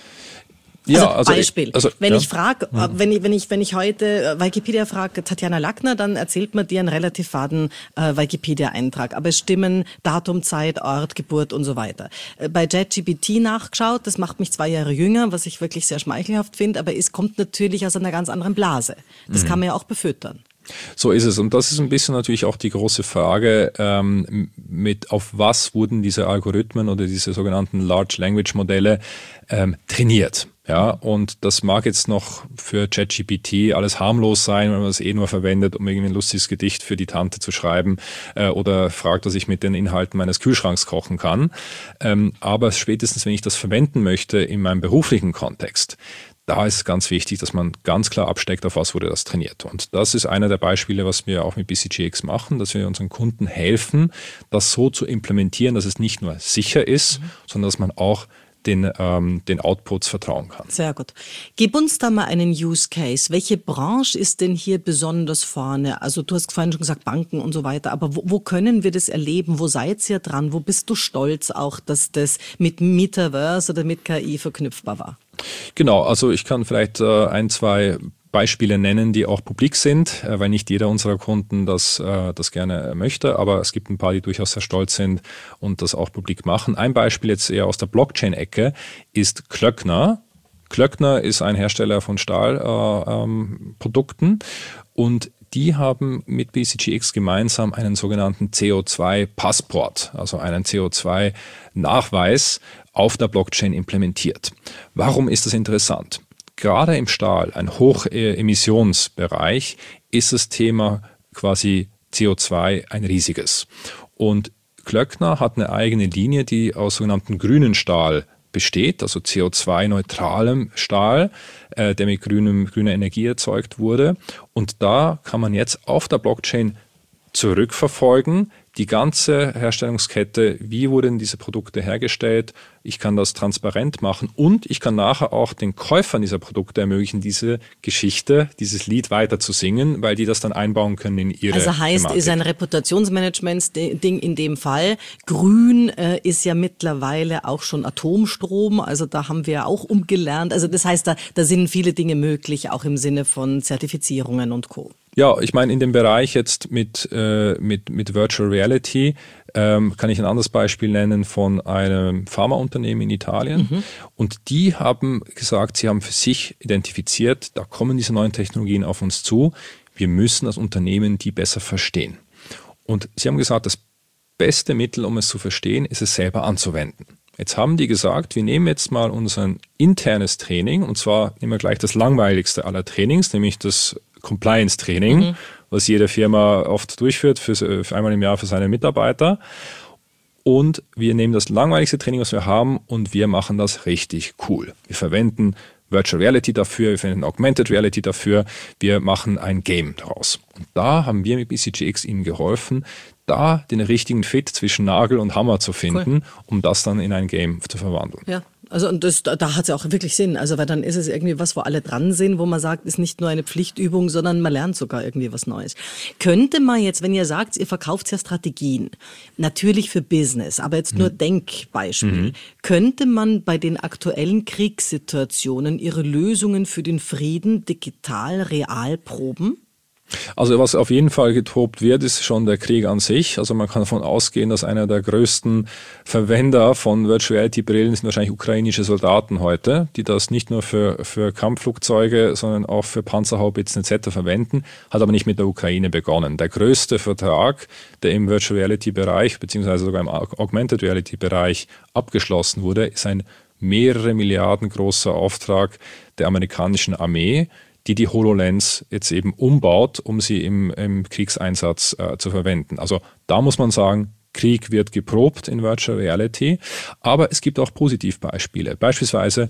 Beispiel. Wenn ich frage, wenn ich heute Wikipedia frage, Tatjana Lackner, dann erzählt man dir einen relativ faden Wikipedia-Eintrag. Aber es stimmen Datum, Zeit, Ort, Geburt und so weiter. Bei ChatGPT nachgeschaut, das macht mich 2 Jahre jünger, was ich wirklich sehr schmeichelhaft finde, aber es kommt natürlich aus einer ganz anderen Blase. Das kann man ja auch befüttern. So ist es. Und das ist ein bisschen natürlich auch die große Frage, auf was wurden diese Algorithmen oder diese sogenannten Large Language Modelle trainiert. Ja, und das mag jetzt noch für ChatGPT alles harmlos sein, wenn man es nur verwendet, um irgendwie ein lustiges Gedicht für die Tante zu schreiben oder fragt, was ich mit den Inhalten meines Kühlschranks kochen kann. Aber spätestens, wenn ich das verwenden möchte in meinem beruflichen Kontext, da ist es ganz wichtig, dass man ganz klar absteckt, auf was wurde das trainiert. Und das ist einer der Beispiele, was wir auch mit BCGX machen, dass wir unseren Kunden helfen, das so zu implementieren, dass es nicht nur sicher ist, sondern dass man auch den Outputs vertrauen kann. Sehr gut. Gib uns da mal einen Use Case. Welche Branche ist denn hier besonders vorne? Also du hast vorhin schon gesagt Banken und so weiter, aber wo können wir das erleben? Wo seid ihr dran? Wo bist du stolz auch, dass das mit Metaverse oder mit KI verknüpfbar war? Genau, also ich kann vielleicht 1, 2 Beispiele nennen, die auch publik sind, weil nicht jeder unserer Kunden das gerne möchte, aber es gibt ein paar, die durchaus sehr stolz sind und das auch publik machen. Ein Beispiel jetzt eher aus der Blockchain-Ecke ist Klöckner. Klöckner ist ein Hersteller von Stahlprodukten und die haben mit BCGX gemeinsam einen sogenannten CO2-Passport, also einen CO2-Nachweis auf der Blockchain implementiert. Warum ist das interessant? Gerade im Stahl, ein Hochemissionsbereich, ist das Thema quasi CO2 ein riesiges. Und Klöckner hat eine eigene Linie, die aus sogenannten grünen Stahl besteht, also CO2-neutralem Stahl, der mit grüner Energie erzeugt wurde. Und da kann man jetzt auf der Blockchain zurückverfolgen, die ganze Herstellungskette, wie wurden diese Produkte hergestellt. Ich kann das transparent machen und ich kann nachher auch den Käufern dieser Produkte ermöglichen, diese Geschichte, dieses Lied weiter zu singen, weil die das dann einbauen können in ihre Also heißt, Thematik. Ist ein Reputationsmanagement-Ding in dem Fall. Grün ist ja mittlerweile auch schon Atomstrom, also da haben wir auch umgelernt. Also das heißt, da sind viele Dinge möglich, auch im Sinne von Zertifizierungen und Co. Ja, ich meine, in dem Bereich jetzt mit Virtual Reality kann ich ein anderes Beispiel nennen von einem Pharmaunternehmen in Italien. Und die haben gesagt, sie haben für sich identifiziert, da kommen diese neuen Technologien auf uns zu. Wir müssen als Unternehmen die besser verstehen. Und sie haben gesagt, das beste Mittel, um es zu verstehen, ist es selber anzuwenden. Jetzt haben die gesagt, wir nehmen jetzt mal unser internes Training, und zwar nehmen wir gleich das langweiligste aller Trainings, nämlich das Compliance-Training, was jede Firma oft durchführt, für einmal im Jahr für seine Mitarbeiter. Und wir nehmen das langweiligste Training, was wir haben, und wir machen das richtig cool. Wir verwenden Virtual Reality dafür, wir verwenden Augmented Reality dafür, wir machen ein Game daraus. Und da haben wir mit BCGX ihnen geholfen, da den richtigen Fit zwischen Nagel und Hammer zu finden, um das dann in ein Game zu verwandeln. Ja. Also und da hat es ja auch wirklich Sinn, also weil dann ist es irgendwie was, wo alle dran sind, wo man sagt, ist nicht nur eine Pflichtübung, sondern man lernt sogar irgendwie was Neues. Könnte man jetzt, wenn ihr sagt, ihr verkauft ja Strategien, natürlich für Business, aber jetzt nur Denkbeispiel, könnte man bei den aktuellen Kriegssituationen ihre Lösungen für den Frieden digital, real proben? Also was auf jeden Fall getobt wird, ist schon der Krieg an sich. Also man kann davon ausgehen, dass einer der größten Verwender von Virtual Reality Brillen sind wahrscheinlich ukrainische Soldaten heute, die das nicht nur für Kampfflugzeuge, sondern auch für Panzerhaubitzen etc. verwenden, hat aber nicht mit der Ukraine begonnen. Der größte Vertrag, der im Virtual Reality Bereich beziehungsweise sogar im Augmented Reality Bereich abgeschlossen wurde, ist ein mehrere Milliarden großer Auftrag der amerikanischen Armee, die HoloLens jetzt eben umbaut, um sie im Kriegseinsatz zu verwenden. Also da muss man sagen, Krieg wird geprobt in Virtual Reality, aber es gibt auch Positivbeispiele. Beispielsweise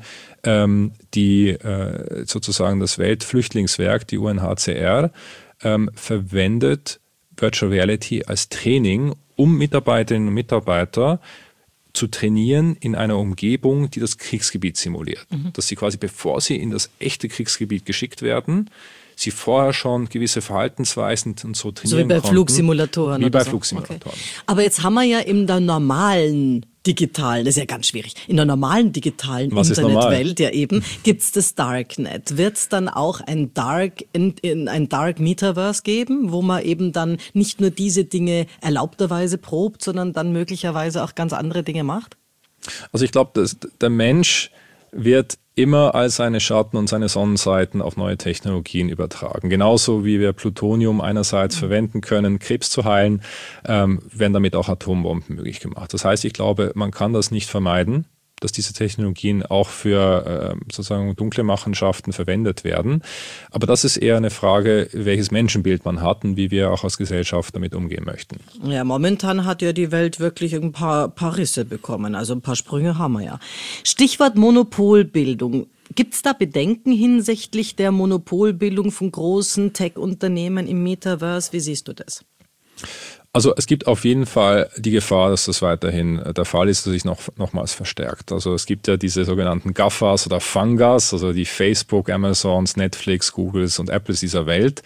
sozusagen das Weltflüchtlingswerk, die UNHCR, verwendet Virtual Reality als Training, um Mitarbeiterinnen und Mitarbeiter zu trainieren in einer Umgebung, die das Kriegsgebiet simuliert. Dass sie quasi, bevor sie in das echte Kriegsgebiet geschickt werden, sie vorher schon gewisse Verhaltensweisen und so trainieren konnten. So wie bei Flugsimulatoren. Wie bei so. Flugsimulatoren. Okay. Aber jetzt haben wir ja in der normalen digitalen, das ist ja ganz schwierig, in der normalen digitalen Internetwelt ja eben, gibt's das Darknet. Wird es dann auch ein Dark Metaverse geben, wo man eben dann nicht nur diese Dinge erlaubterweise probt, sondern dann möglicherweise auch ganz andere Dinge macht? Also ich glaube, der Mensch wird immer all seine Schatten und seine Sonnenseiten auf neue Technologien übertragen. Genauso wie wir Plutonium einerseits verwenden können, Krebs zu heilen, werden damit auch Atombomben möglich gemacht. Das heißt, ich glaube, man kann das nicht vermeiden, dass diese Technologien auch für sozusagen dunkle Machenschaften verwendet werden. Aber das ist eher eine Frage, welches Menschenbild man hat und wie wir auch als Gesellschaft damit umgehen möchten. Ja, momentan hat ja die Welt wirklich ein paar Risse bekommen. Also ein paar Sprünge haben wir ja. Stichwort Monopolbildung. Gibt es da Bedenken hinsichtlich der Monopolbildung von großen Tech-Unternehmen im Metaverse? Wie siehst du das? Also es gibt auf jeden Fall die Gefahr, dass das weiterhin der Fall ist, dass sich nochmals verstärkt. Also es gibt ja diese sogenannten GAFAs oder FANGAs, also die Facebook, Amazons, Netflix, Googles und Apples dieser Welt.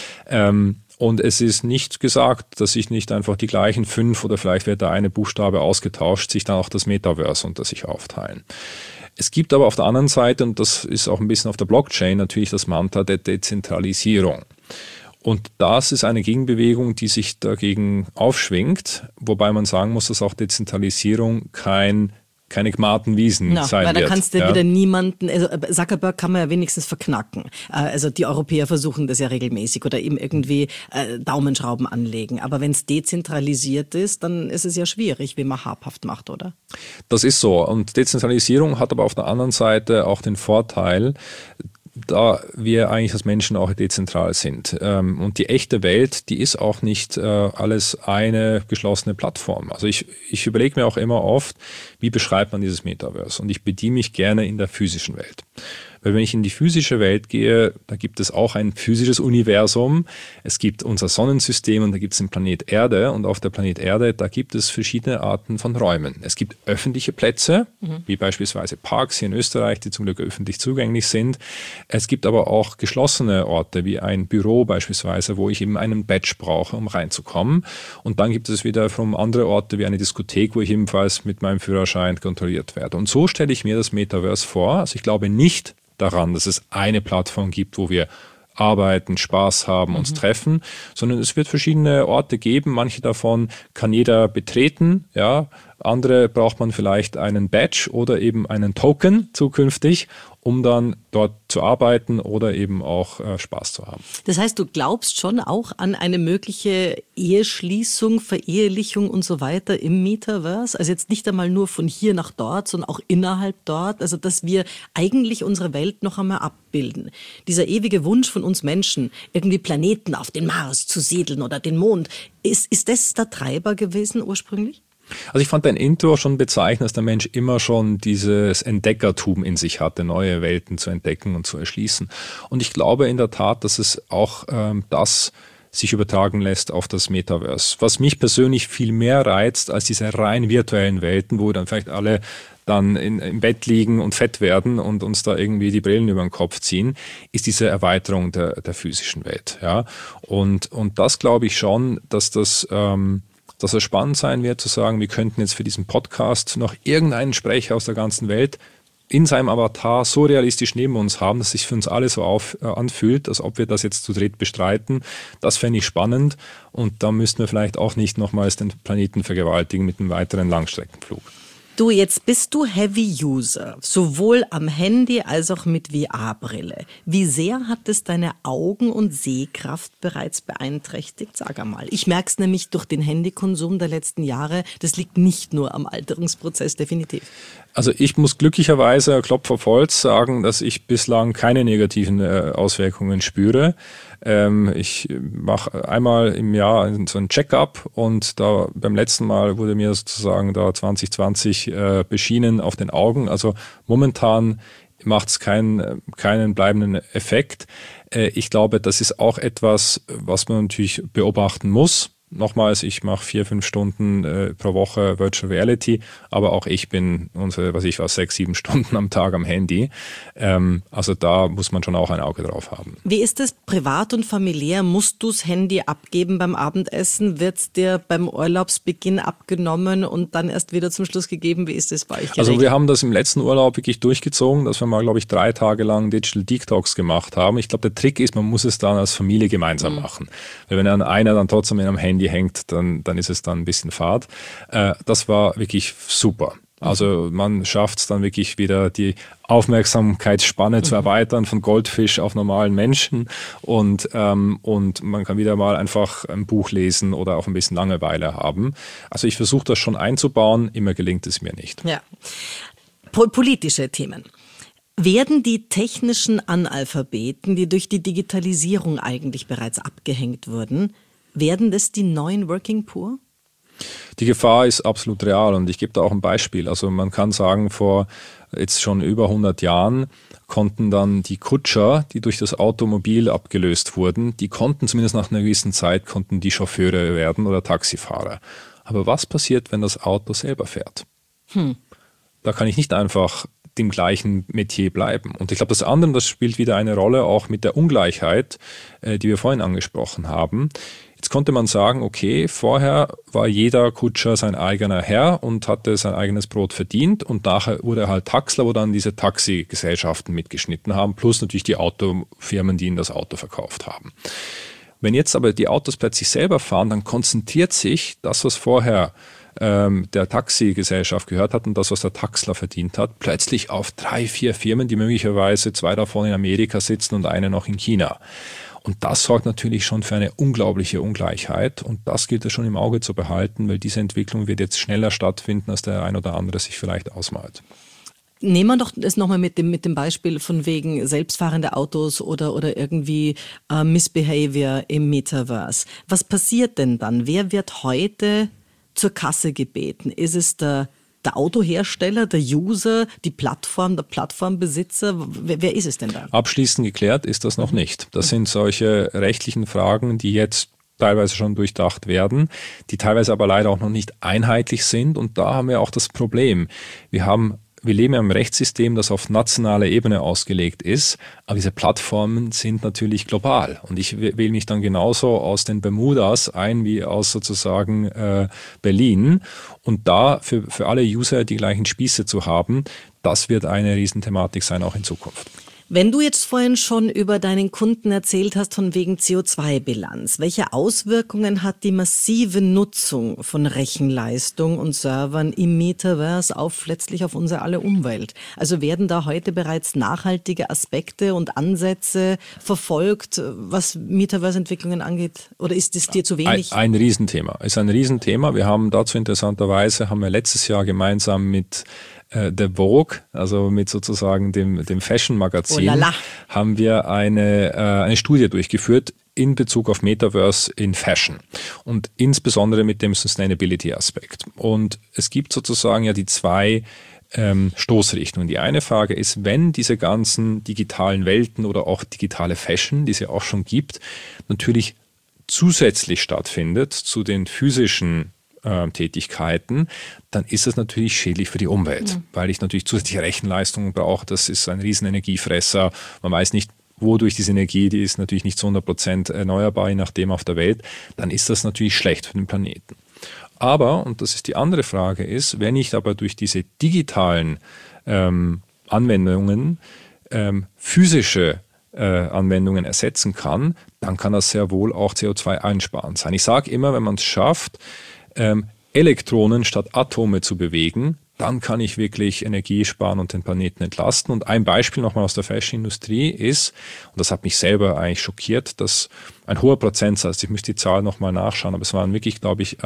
Und es ist nicht gesagt, dass sich nicht einfach die gleichen 5 oder vielleicht wird da eine Buchstabe ausgetauscht, sich dann auch das Metaverse unter sich aufteilen. Es gibt aber auf der anderen Seite, und das ist auch ein bisschen auf der Blockchain, natürlich das Mantra der Dezentralisierung. Und das ist eine Gegenbewegung, die sich dagegen aufschwingt, wobei man sagen muss, dass auch Dezentralisierung keine Gmatenwiesen sein wird. Weil da kannst du wieder niemanden, also Zuckerberg kann man ja wenigstens verknacken. Also die Europäer versuchen das ja regelmäßig oder eben irgendwie Daumenschrauben anlegen. Aber wenn es dezentralisiert ist, dann ist es ja schwierig, wie man habhaft macht, oder? Das ist so. Und Dezentralisierung hat aber auf der anderen Seite auch den Vorteil, da wir eigentlich als Menschen auch dezentral sind. Und die echte Welt, die ist auch nicht alles eine geschlossene Plattform. Also ich überlege mir auch immer oft, wie beschreibt man dieses Metaverse? Und ich bediene mich gerne in der physischen Welt. Weil wenn ich in die physische Welt gehe, da gibt es auch ein physisches Universum. Es gibt unser Sonnensystem und da gibt es den Planet Erde. Und auf der Planet Erde, da gibt es verschiedene Arten von Räumen. Es gibt öffentliche Plätze, wie beispielsweise Parks hier in Österreich, die zum Glück öffentlich zugänglich sind. Es gibt aber auch geschlossene Orte, wie ein Büro beispielsweise, wo ich eben einen Badge brauche, um reinzukommen. Und dann gibt es wiederum andere Orte wie eine Diskothek, wo ich ebenfalls mit meinem Führerschein kontrolliert werde. Und so stelle ich mir das Metaverse vor. Also ich glaube nicht daran, dass es eine Plattform gibt, wo wir arbeiten, Spaß haben, uns treffen, sondern es wird verschiedene Orte geben. Manche davon kann jeder betreten, ja. Andere braucht man vielleicht einen Badge oder eben einen Token zukünftig, um dann dort zu arbeiten oder eben auch Spaß zu haben. Das heißt, du glaubst schon auch an eine mögliche Eheschließung, Verehelichung und so weiter im Metaverse? Also jetzt nicht einmal nur von hier nach dort, sondern auch innerhalb dort. Also dass wir eigentlich unsere Welt noch einmal abbilden. Dieser ewige Wunsch von uns Menschen, irgendwie Planeten auf den Mars zu siedeln oder den Mond. Ist das der Treiber gewesen ursprünglich? Also ich fand dein Intro schon bezeichnend, dass der Mensch immer schon dieses Entdeckertum in sich hatte, neue Welten zu entdecken und zu erschließen. Und ich glaube in der Tat, dass es auch das sich übertragen lässt auf das Metaverse. Was mich persönlich viel mehr reizt als diese rein virtuellen Welten, wo dann vielleicht alle dann im Bett liegen und fett werden und uns da irgendwie die Brillen über den Kopf ziehen, ist diese Erweiterung der physischen Welt. Ja? Und das glaube ich schon, dass es spannend sein wird, zu sagen, wir könnten jetzt für diesen Podcast noch irgendeinen Sprecher aus der ganzen Welt in seinem Avatar so realistisch neben uns haben, dass es sich für uns alle so anfühlt, als ob wir das jetzt zu dritt bestreiten. Das fände ich spannend und da müssten wir vielleicht auch nicht nochmals den Planeten vergewaltigen mit einem weiteren Langstreckenflug. Du, jetzt bist du Heavy-User, sowohl am Handy als auch mit VR-Brille. Wie sehr hat es deine Augen- und Sehkraft bereits beeinträchtigt? Sag einmal. Ich merke es nämlich durch den Handykonsum der letzten Jahre. Das liegt nicht nur am Alterungsprozess, definitiv. Also ich muss glücklicherweise, Klopf auf Holz, sagen, dass ich bislang keine negativen Auswirkungen spüre. Ich mache einmal im Jahr so ein Check-up und da beim letzten Mal wurde mir sozusagen da 2020 beschienen auf den Augen. Also momentan macht es keinen bleibenden Effekt. Ich glaube, das ist auch etwas, was man natürlich beobachten muss. Nochmals, ich mache 4-5 Stunden pro Woche Virtual Reality, aber auch ich bin 6-7 Stunden am Tag am Handy. Also da muss man schon auch ein Auge drauf haben. Wie ist es privat und familiär? Musst du das Handy abgeben beim Abendessen? Wird es dir beim Urlaubsbeginn abgenommen und dann erst wieder zum Schluss gegeben? Wie ist das bei euch geregelt? Also wir haben das im letzten Urlaub wirklich durchgezogen, dass wir mal, glaube ich, 3 Tage lang Digital Detox gemacht haben. Ich glaube, der Trick ist, man muss es dann als Familie gemeinsam machen. Weil wenn dann einer dann trotzdem in einem Handy hängt, dann ist es dann ein bisschen fad. Das war wirklich super. Also man schafft es dann wirklich wieder, die Aufmerksamkeitsspanne zu erweitern von Goldfisch auf normalen Menschen und man kann wieder mal einfach ein Buch lesen oder auch ein bisschen Langeweile haben. Also ich versuche das schon einzubauen, immer gelingt es mir nicht. Ja. Politische Themen. Werden die technischen Analphabeten, die durch die Digitalisierung eigentlich bereits abgehängt wurden, werden das die neuen Working Poor? Die Gefahr ist absolut real und ich gebe da auch ein Beispiel. Also man kann sagen, vor jetzt schon über 100 Jahren konnten dann die Kutscher, die durch das Automobil abgelöst wurden, die konnten zumindest nach einer gewissen Zeit, konnten die Chauffeure werden oder Taxifahrer. Aber was passiert, wenn das Auto selber fährt? Da kann ich nicht einfach dem gleichen Metier bleiben. Und ich glaube, das andere, das spielt wieder eine Rolle, auch mit der Ungleichheit, die wir vorhin angesprochen haben. Jetzt konnte man sagen, okay, vorher war jeder Kutscher sein eigener Herr und hatte sein eigenes Brot verdient und nachher wurde er halt Taxler, wo dann diese Taxigesellschaften mitgeschnitten haben, plus natürlich die Autofirmen, die ihnen das Auto verkauft haben. Wenn jetzt aber die Autos plötzlich selber fahren, dann konzentriert sich das, was vorher der Taxigesellschaft gehört hat und das, was der Taxler verdient hat, plötzlich auf 3-4 Firmen, die möglicherweise 2 davon in Amerika sitzen und eine noch in China. Und das sorgt natürlich schon für eine unglaubliche Ungleichheit und das gilt es schon im Auge zu behalten, weil diese Entwicklung wird jetzt schneller stattfinden, als der ein oder andere sich vielleicht ausmalt. Nehmen wir doch das nochmal mit dem Beispiel von wegen selbstfahrende Autos oder irgendwie Misbehavior im Metaverse. Was passiert denn dann? Wer wird heute zur Kasse gebeten? Ist es der Autohersteller, der User, die Plattform, der Plattformbesitzer? Wer ist es denn da? Abschließend geklärt ist das noch nicht. Das sind solche rechtlichen Fragen, die jetzt teilweise schon durchdacht werden, die teilweise aber leider auch noch nicht einheitlich sind. Und da haben wir auch das Problem. Wir leben in einem Rechtssystem, das auf nationaler Ebene ausgelegt ist, aber diese Plattformen sind natürlich global. Und ich wähle mich dann genauso aus den Bermudas ein wie aus sozusagen Berlin. Und da für alle User die gleichen Spieße zu haben, das wird eine Riesenthematik sein, auch in Zukunft. Wenn du jetzt vorhin schon über deinen Kunden erzählt hast von wegen CO2-Bilanz, welche Auswirkungen hat die massive Nutzung von Rechenleistung und Servern im Metaverse letztlich auf unsere alle Umwelt? Also werden da heute bereits nachhaltige Aspekte und Ansätze verfolgt, was Metaverse-Entwicklungen angeht? Oder ist es dir zu wenig? Ein Riesenthema. Ist ein Riesenthema. Wir haben dazu interessanterweise, letztes Jahr gemeinsam mit The Vogue, also mit sozusagen dem Fashion-Magazin, haben wir eine Studie durchgeführt in Bezug auf Metaverse in Fashion und insbesondere mit dem Sustainability-Aspekt. Und es gibt sozusagen ja die 2 Stoßrichtungen. Die eine Frage ist, wenn diese ganzen digitalen Welten oder auch digitale Fashion, die es ja auch schon gibt, natürlich zusätzlich stattfindet zu den physischen Tätigkeiten, dann ist es natürlich schädlich für die Umwelt, weil ich natürlich zusätzliche Rechenleistungen brauche. Das ist ein riesen Energiefresser. Man weiß nicht, wodurch diese Energie, die ist natürlich nicht zu 100% erneuerbar, je nachdem auf der Welt, dann ist das natürlich schlecht für den Planeten. Aber, und das ist die andere Frage, ist, wenn ich aber durch diese digitalen Anwendungen physische Anwendungen ersetzen kann, dann kann das sehr wohl auch CO2 einsparend sein. Ich sage immer, wenn man es schafft, Elektronen statt Atome zu bewegen, dann kann ich wirklich Energie sparen und den Planeten entlasten. Und ein Beispiel nochmal aus der Fashion-Industrie ist, und das hat mich selber eigentlich schockiert, dass ein hoher Prozentsatz, ich müsste die Zahl nochmal nachschauen, aber es waren wirklich, glaube ich,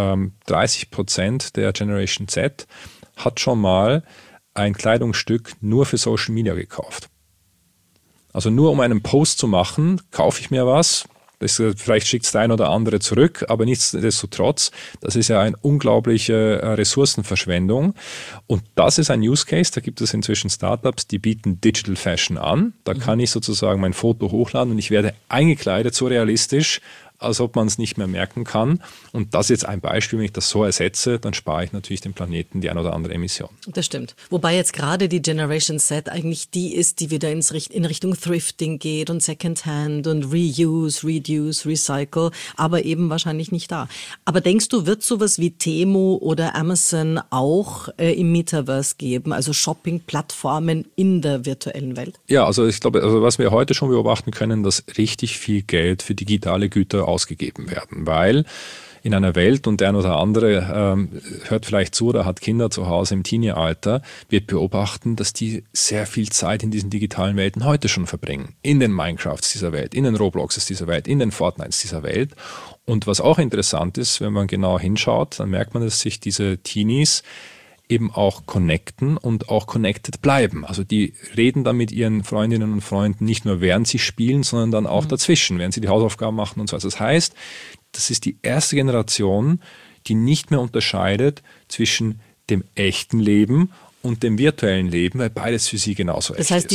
30% der Generation Z hat schon mal ein Kleidungsstück nur für Social Media gekauft. Also nur um einen Post zu machen, kaufe ich mir was, Vielleicht schickt es der ein oder andere zurück, aber nichtsdestotrotz, das ist ja eine unglaubliche Ressourcenverschwendung. Und das ist ein Use Case, da gibt es inzwischen Startups, die bieten Digital Fashion an. Da kann ich sozusagen mein Foto hochladen und ich werde eingekleidet, so realistisch, als ob man es nicht mehr merken kann. Und das ist jetzt ein Beispiel, wenn ich das so ersetze, dann spare ich natürlich dem Planeten die ein oder andere Emission. Das stimmt. Wobei jetzt gerade die Generation Z eigentlich die ist, die wieder in Richtung Thrifting geht und Secondhand und Reuse, Reduce, Recycle, aber eben wahrscheinlich nicht da. Aber denkst du, wird sowas wie Temu oder Amazon auch im Metaverse geben, also Shopping-Plattformen in der virtuellen Welt? Ja, also ich glaube, was wir heute schon beobachten können, dass richtig viel Geld für digitale Güter ausgegeben werden, weil in einer Welt, und der eine oder andere hört vielleicht zu oder hat Kinder zu Hause im Teenie-Alter, wird beobachten, dass die sehr viel Zeit in diesen digitalen Welten heute schon verbringen. In den Minecrafts dieser Welt, in den Robloxes dieser Welt, in den Fortnites dieser Welt. Und was auch interessant ist, wenn man genau hinschaut, dann merkt man, dass sich diese Teenies eben auch connecten und auch connected bleiben. Also die reden dann mit ihren Freundinnen und Freunden nicht nur während sie spielen, sondern dann auch dazwischen, während sie die Hausaufgaben machen und so. Also das heißt, das ist die erste Generation, die nicht mehr unterscheidet zwischen dem echten Leben und dem virtuellen Leben, weil beides für sie genauso echt ist. Das heißt,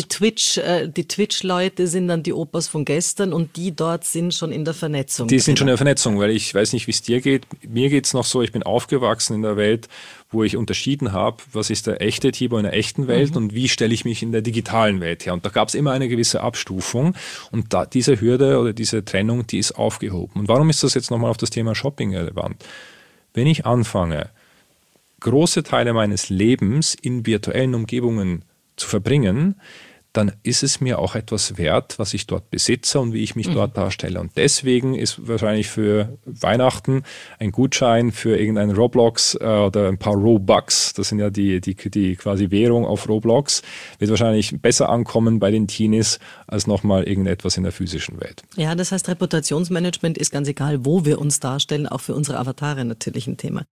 die Twitch-Leute sind dann die Opas von gestern und die dort sind schon in der Vernetzung. Die sind schon in der Vernetzung, weil ich weiß nicht, wie es dir geht. Mir geht es noch so, ich bin aufgewachsen in der Welt, wo ich unterschieden habe, was ist der echte Tibor in der echten Welt und wie stelle ich mich in der digitalen Welt her. Und da gab es immer eine gewisse Abstufung und diese Hürde oder diese Trennung, die ist aufgehoben. Und warum ist das jetzt nochmal auf das Thema Shopping relevant? Wenn ich anfange, große Teile meines Lebens in virtuellen Umgebungen zu verbringen, dann ist es mir auch etwas wert, was ich dort besitze und wie ich mich dort darstelle. Und deswegen ist wahrscheinlich für Weihnachten ein Gutschein für irgendein Roblox oder ein paar Robux, das sind ja die quasi Währung auf Roblox, wird wahrscheinlich besser ankommen bei den Teenies als nochmal irgendetwas in der physischen Welt. Ja, das heißt, Reputationsmanagement ist ganz egal, wo wir uns darstellen, auch für unsere Avatare natürlich ein Thema.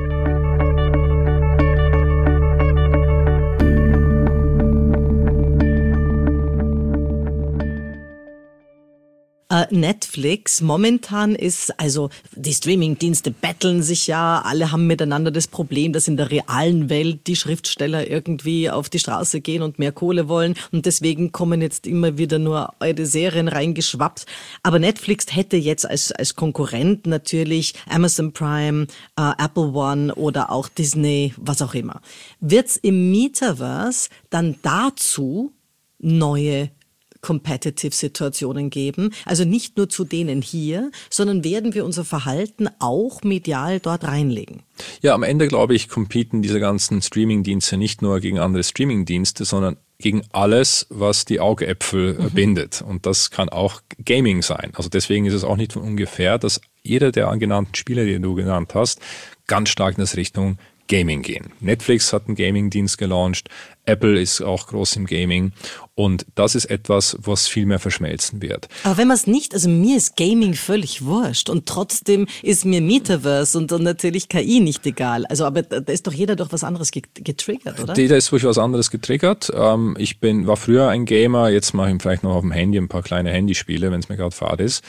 Netflix, momentan ist, also die Streamingdienste betteln sich ja, alle haben miteinander das Problem, dass in der realen Welt die Schriftsteller irgendwie auf die Straße gehen und mehr Kohle wollen und deswegen kommen jetzt immer wieder nur alte Serien reingeschwappt. Aber Netflix hätte jetzt als Konkurrent natürlich Amazon Prime, Apple One oder auch Disney, was auch immer. Wird's im Metaverse dann dazu neue Competitive-Situationen geben, also nicht nur zu denen hier, sondern werden wir unser Verhalten auch medial dort reinlegen? Ja, am Ende, glaube ich, competen diese ganzen Streaming-Dienste nicht nur gegen andere Streaming-Dienste, sondern gegen alles, was die Augäpfel bindet. Und das kann auch Gaming sein. Also deswegen ist es auch nicht von ungefähr, dass jeder der genannten Spiele, die du genannt hast, ganz stark in das Richtung Gaming gehen. Netflix hat einen Gaming-Dienst gelauncht, Apple ist auch groß im Gaming und das ist etwas, was viel mehr verschmelzen wird. Aber wenn man es nicht, also mir ist Gaming völlig wurscht und trotzdem ist mir Metaverse und natürlich KI nicht egal. Also aber da ist doch jeder durch was anderes getriggert, oder? Jeder ist durch was anderes getriggert. Ich war früher ein Gamer, jetzt mache ich vielleicht noch auf dem Handy ein paar kleine Handyspiele, wenn es mir gerade fad ist.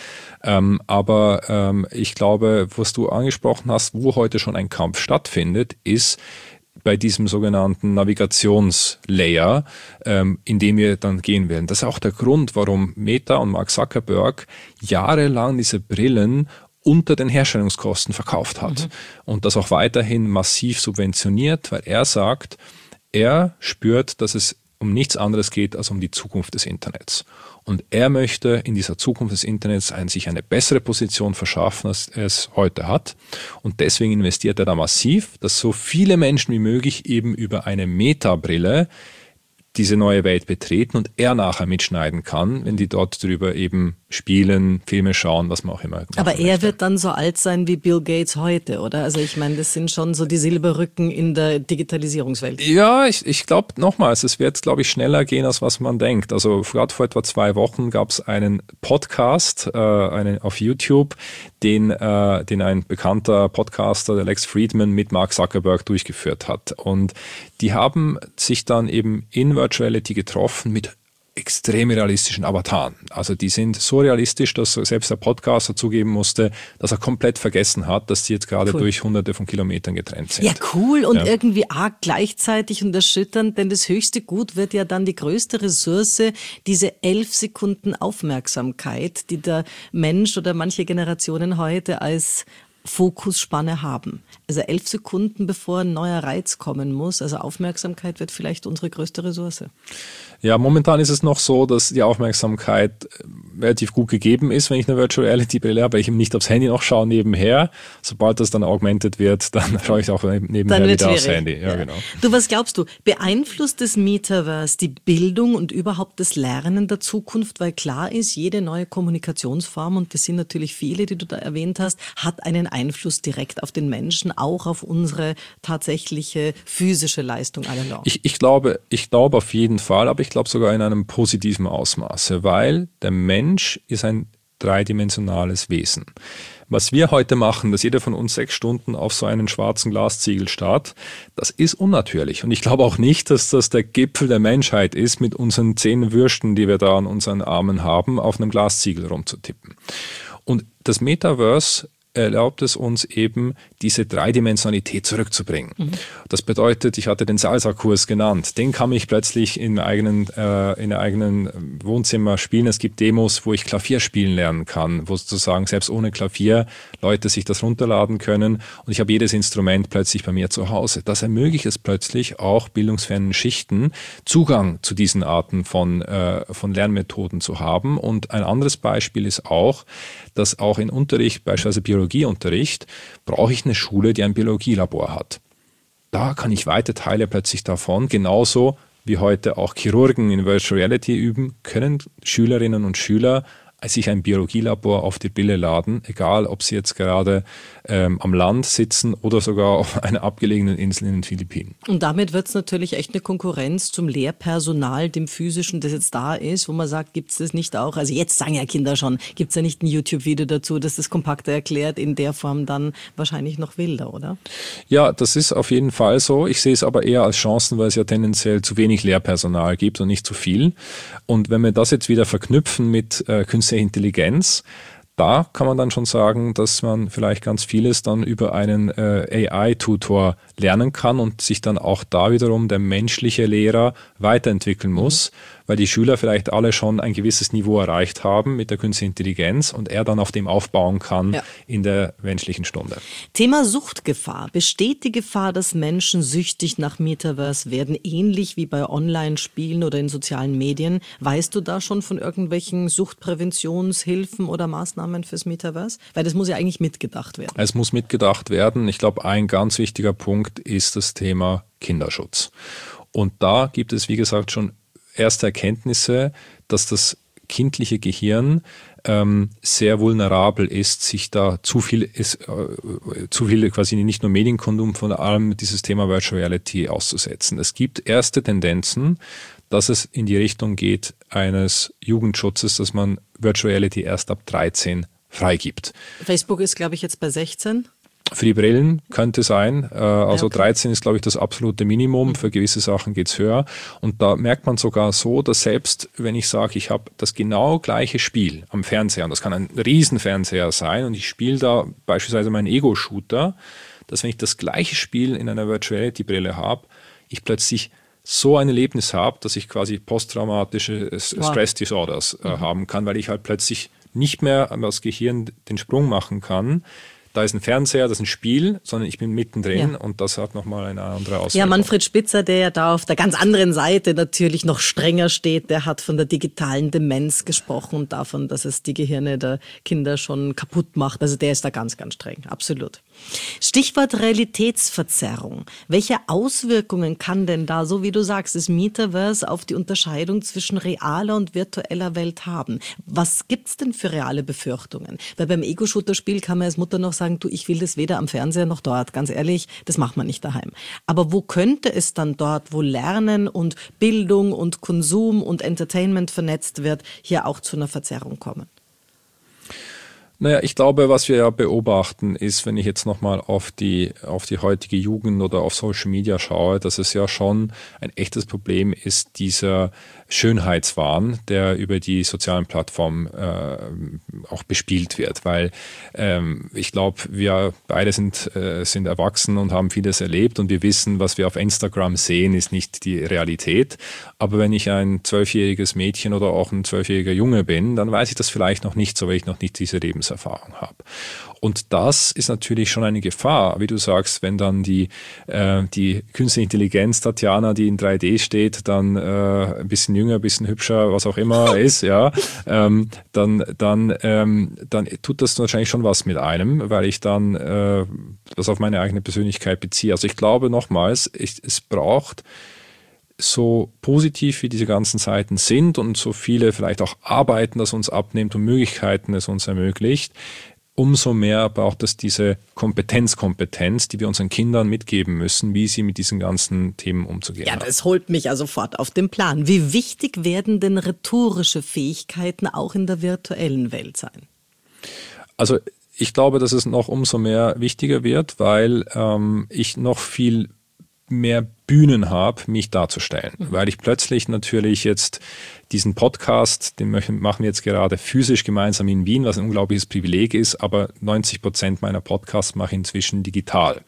Aber ich glaube, was du angesprochen hast, wo heute schon ein Kampf stattfindet, ist bei diesem sogenannten Navigationslayer, in dem wir dann gehen werden. Das ist auch der Grund, warum Meta und Mark Zuckerberg jahrelang diese Brillen unter den Herstellungskosten verkauft hat und das auch weiterhin massiv subventioniert, weil er sagt, er spürt, dass es um nichts anderes geht als um die Zukunft des Internets. Und er möchte in dieser Zukunft des Internets sich eine bessere Position verschaffen, als er es heute hat. Und deswegen investiert er da massiv, dass so viele Menschen wie möglich eben über eine Meta-Brille diese neue Welt betreten und er nachher mitschneiden kann, wenn die dort drüber eben spielen, Filme schauen, was man auch immer macht. Aber er wird dann so alt sein wie Bill Gates heute, oder? Also ich meine, das sind schon so die Silberrücken in der Digitalisierungswelt. Ja, ich glaube nochmals, es wird, glaube ich, schneller gehen, als was man denkt. Also gerade vor etwa 2 Wochen gab es einen Podcast auf YouTube, den ein bekannter Podcaster, der Lex Fridman, mit Mark Zuckerberg durchgeführt hat. Und die haben sich dann eben in Virtual Reality getroffen mit extrem realistischen Avataren. Also die sind so realistisch, dass selbst der Podcaster zugeben musste, dass er komplett vergessen hat, dass die jetzt gerade durch hunderte von Kilometern getrennt sind. Ja, cool und irgendwie arg gleichzeitig und erschütternd, denn das höchste Gut wird ja dann die größte Ressource, diese 11 Sekunden Aufmerksamkeit, die der Mensch oder manche Generationen heute als Fokusspanne haben. Also 11 Sekunden, bevor ein neuer Reiz kommen muss. Also Aufmerksamkeit wird vielleicht unsere größte Ressource. Ja, momentan ist es noch so, dass die Aufmerksamkeit relativ gut gegeben ist, wenn ich eine Virtual Reality Brille habe, weil ich eben nicht aufs Handy noch schaue nebenher. Sobald das dann augmented wird, dann schaue ich auch nebenher wieder aufs Handy. Ja, genau. Du, was glaubst du? Beeinflusst das Metaverse die Bildung und überhaupt das Lernen der Zukunft? Weil klar ist, jede neue Kommunikationsform, und das sind natürlich viele, die du da erwähnt hast, hat einen Einfluss direkt auf den Menschen, auch auf unsere tatsächliche physische Leistung allalong. Ich glaube auf jeden Fall, aber ich glaube sogar in einem positiven Ausmaße, weil der Mensch ist ein dreidimensionales Wesen. Was wir heute machen, dass jeder von uns 6 Stunden auf so einen schwarzen Glasziegel starrt, das ist unnatürlich. Und ich glaube auch nicht, dass das der Gipfel der Menschheit ist, mit unseren 10 Würsten, die wir da an unseren Armen haben, auf einem Glasziegel rumzutippen. Und das Metaverse erlaubt es uns eben, diese Dreidimensionalität zurückzubringen. Das bedeutet, ich hatte den Salsa-Kurs genannt, den kann ich plötzlich in der eigenen Wohnzimmer spielen. Es gibt Demos, wo ich Klavier spielen lernen kann, wo sozusagen selbst ohne Klavier Leute sich das runterladen können und ich habe jedes Instrument plötzlich bei mir zu Hause. Das ermöglicht es plötzlich auch bildungsfernen Schichten, Zugang zu diesen Arten von Lernmethoden zu haben. Und ein anderes Beispiel ist auch, dass auch in Unterricht, beispielsweise Biologieunterricht, brauche ich eine Schule, die ein Biologielabor hat. Da kann ich weite Teile plötzlich davon, genauso wie heute auch Chirurgen in Virtual Reality üben, können Schülerinnen und Schüler sich ein Biologielabor auf die Brille laden, egal ob sie jetzt gerade am Land sitzen oder sogar auf einer abgelegenen Insel in den Philippinen. Und damit wird es natürlich echt eine Konkurrenz zum Lehrpersonal, dem physischen, das jetzt da ist, wo man sagt, gibt es das nicht auch? Also jetzt sagen ja Kinder schon, gibt es ja nicht ein YouTube-Video dazu, das das kompakter erklärt, in der Form dann wahrscheinlich noch wilder, oder? Ja, das ist auf jeden Fall so. Ich sehe es aber eher als Chancen, weil es ja tendenziell zu wenig Lehrpersonal gibt und nicht zu viel. Und wenn wir das jetzt wieder verknüpfen mit künstlicher Intelligenz, da kann man dann schon sagen, dass man vielleicht ganz vieles dann über einen AI-Tutor lernen kann und sich dann auch da wiederum der menschliche Lehrer weiterentwickeln muss, weil die Schüler vielleicht alle schon ein gewisses Niveau erreicht haben mit der künstlichen Intelligenz und er dann auf dem aufbauen kann in der menschlichen Stunde. Thema Suchtgefahr. Besteht die Gefahr, dass Menschen süchtig nach Metaverse werden, ähnlich wie bei Online-Spielen oder in sozialen Medien? Weißt du da schon von irgendwelchen Suchtpräventionshilfen oder Maßnahmen fürs Metaverse? Weil das muss ja eigentlich mitgedacht werden. Es muss mitgedacht werden. Ich glaube, ein ganz wichtiger Punkt ist das Thema Kinderschutz. Und da gibt es, wie gesagt, schon erste Erkenntnisse, dass das kindliche Gehirn sehr vulnerabel ist, sich da zu viel quasi nicht nur Medienkonsum, vor allem dieses Thema Virtual Reality auszusetzen. Es gibt erste Tendenzen, dass es in die Richtung geht eines Jugendschutzes, dass man Virtual Reality erst ab 13 freigibt. Facebook ist, glaube ich, jetzt bei 16. Für die Brillen könnte sein, also okay. 13 ist, glaube ich, das absolute Minimum, für gewisse Sachen geht es höher. Und da merkt man sogar so, dass selbst wenn ich sage, ich habe das genau gleiche Spiel am Fernseher, und das kann ein Riesenfernseher sein, und ich spiele da beispielsweise meinen Ego-Shooter, dass wenn ich das gleiche Spiel in einer Virtual Reality-Brille habe, ich plötzlich so ein Erlebnis habe, dass ich quasi posttraumatische Stress-Disorders haben kann, weil ich halt plötzlich nicht mehr das Gehirn den Sprung machen kann. Da ist ein Fernseher, das ist ein Spiel, sondern ich bin mittendrin und das hat nochmal eine andere Auswirkung. Ja, Manfred Spitzer, der ja da auf der ganz anderen Seite natürlich noch strenger steht, der hat von der digitalen Demenz gesprochen und davon, dass es die Gehirne der Kinder schon kaputt macht. Also der ist da ganz, ganz streng, absolut. Stichwort Realitätsverzerrung. Welche Auswirkungen kann denn da, so wie du sagst, das Metaverse auf die Unterscheidung zwischen realer und virtueller Welt haben? Was gibt's denn für reale Befürchtungen? Weil beim Ego-Shooter-Spiel kann man als Mutter noch sagen, du, ich will das weder am Fernseher noch dort. Ganz ehrlich, das macht man nicht daheim. Aber wo könnte es dann dort, wo Lernen und Bildung und Konsum und Entertainment vernetzt wird, hier auch zu einer Verzerrung kommen? Naja, ich glaube, was wir ja beobachten, ist, wenn ich jetzt nochmal auf die heutige Jugend oder auf Social Media schaue, dass es ja schon ein echtes Problem ist, dieser Schönheitswahn, der über die sozialen Plattformen auch bespielt wird. Weil ich glaube, wir beide sind erwachsen und haben vieles erlebt und wir wissen, was wir auf Instagram sehen, ist nicht die Realität. Aber wenn ich ein 12-jähriges Mädchen oder auch ein 12-jähriger Junge bin, dann weiß ich das vielleicht noch nicht so, weil ich noch nicht diese Lebenserfahrung habe. Und das ist natürlich schon eine Gefahr, wie du sagst, wenn dann die künstliche Intelligenz Tatjana, die in 3D steht, dann ein bisschen jünger, ein bisschen hübscher, was auch immer ist, ja, dann tut das wahrscheinlich schon was mit einem, weil ich dann das auf meine eigene Persönlichkeit beziehe. Also ich glaube nochmals, es braucht, so positiv wie diese ganzen Seiten sind und so viele vielleicht auch Arbeiten, das uns abnimmt und Möglichkeiten es uns ermöglicht, umso mehr braucht es diese Kompetenz, die wir unseren Kindern mitgeben müssen, wie sie mit diesen ganzen Themen umzugehen haben. Ja, das holt mich ja sofort auf den Plan. Wie wichtig werden denn rhetorische Fähigkeiten auch in der virtuellen Welt sein? Also ich glaube, dass es noch umso mehr wichtiger wird, weil ich noch viel mehr Bühnen habe, mich darzustellen. Weil ich plötzlich natürlich jetzt diesen Podcast, den machen wir jetzt gerade physisch gemeinsam in Wien, was ein unglaubliches Privileg ist, aber 90% meiner Podcasts mache ich inzwischen digital.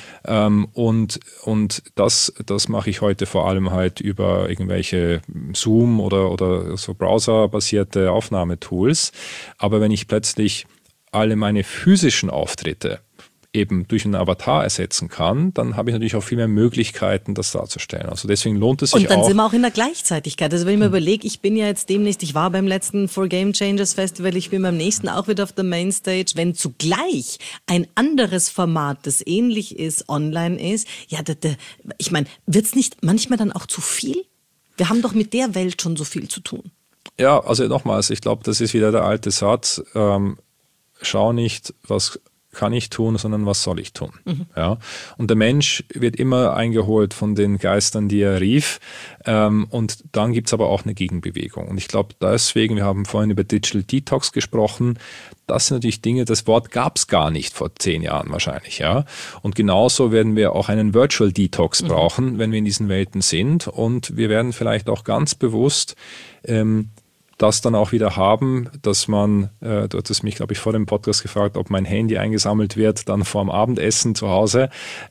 Und das mache ich heute vor allem halt über irgendwelche Zoom oder so browserbasierte Aufnahmetools. Aber wenn ich plötzlich alle meine physischen Auftritte eben durch einen Avatar ersetzen kann, dann habe ich natürlich auch viel mehr Möglichkeiten, das darzustellen. Also deswegen lohnt es sich auch. Und dann sind wir auch in der Gleichzeitigkeit. Also wenn ich mir überlege, ich bin ja jetzt demnächst, ich war beim letzten For Game Changers Festival, ich bin beim nächsten auch wieder auf der Mainstage. Wenn zugleich ein anderes Format, das ähnlich ist, online ist, ja, ich meine, wird es nicht manchmal dann auch zu viel? Wir haben doch mit der Welt schon so viel zu tun. Ja, also nochmals, ich glaube, das ist wieder der alte Satz, schau nicht, was kann ich tun, sondern was soll ich tun? Ja? Und der Mensch wird immer eingeholt von den Geistern, die er rief. Und dann gibt es aber auch eine Gegenbewegung. Und ich glaube deswegen, wir haben vorhin über Digital Detox gesprochen, das sind natürlich Dinge, das Wort gab es gar nicht vor 10 Jahren wahrscheinlich. Ja? Und genauso werden wir auch einen Virtual Detox brauchen, wenn wir in diesen Welten sind. Und wir werden vielleicht auch ganz bewusst das dann auch wieder haben, dass man, du hattest mich, glaube ich, vor dem Podcast gefragt, ob mein Handy eingesammelt wird, dann vor dem Abendessen zu Hause.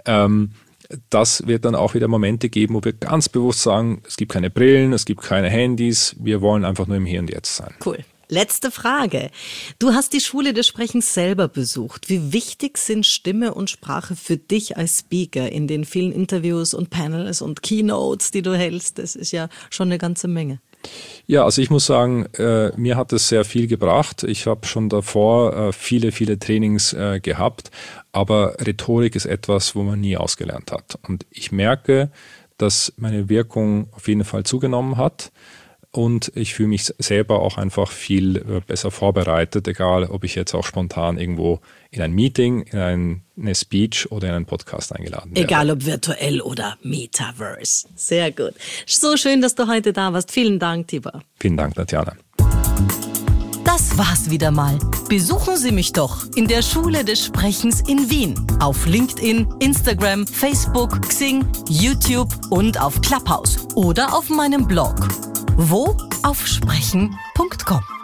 Das wird dann auch wieder Momente geben, wo wir ganz bewusst sagen, es gibt keine Brillen, es gibt keine Handys, wir wollen einfach nur im Hier und Jetzt sein. Cool. Letzte Frage. Du hast die Schule des Sprechens selber besucht. Wie wichtig sind Stimme und Sprache für dich als Speaker in den vielen Interviews und Panels und Keynotes, die du hältst? Das ist ja schon eine ganze Menge. Ja, also ich muss sagen, mir hat es sehr viel gebracht. Ich habe schon davor viele Trainings gehabt, aber Rhetorik ist etwas, wo man nie ausgelernt hat. Und ich merke, dass meine Wirkung auf jeden Fall zugenommen hat. Und ich fühle mich selber auch einfach viel besser vorbereitet, egal ob ich jetzt auch spontan irgendwo in ein Meeting, in eine Speech oder in einen Podcast eingeladen werde. Egal ob virtuell oder Metaverse. Sehr gut. So schön, dass du heute da warst. Vielen Dank, Tibor. Vielen Dank, Tatjana. Das war's wieder mal. Besuchen Sie mich doch in der Schule des Sprechens in Wien. Auf LinkedIn, Instagram, Facebook, Xing, YouTube und auf Clubhouse. Oder auf meinem Blog. Wo? Auf sprechen.com.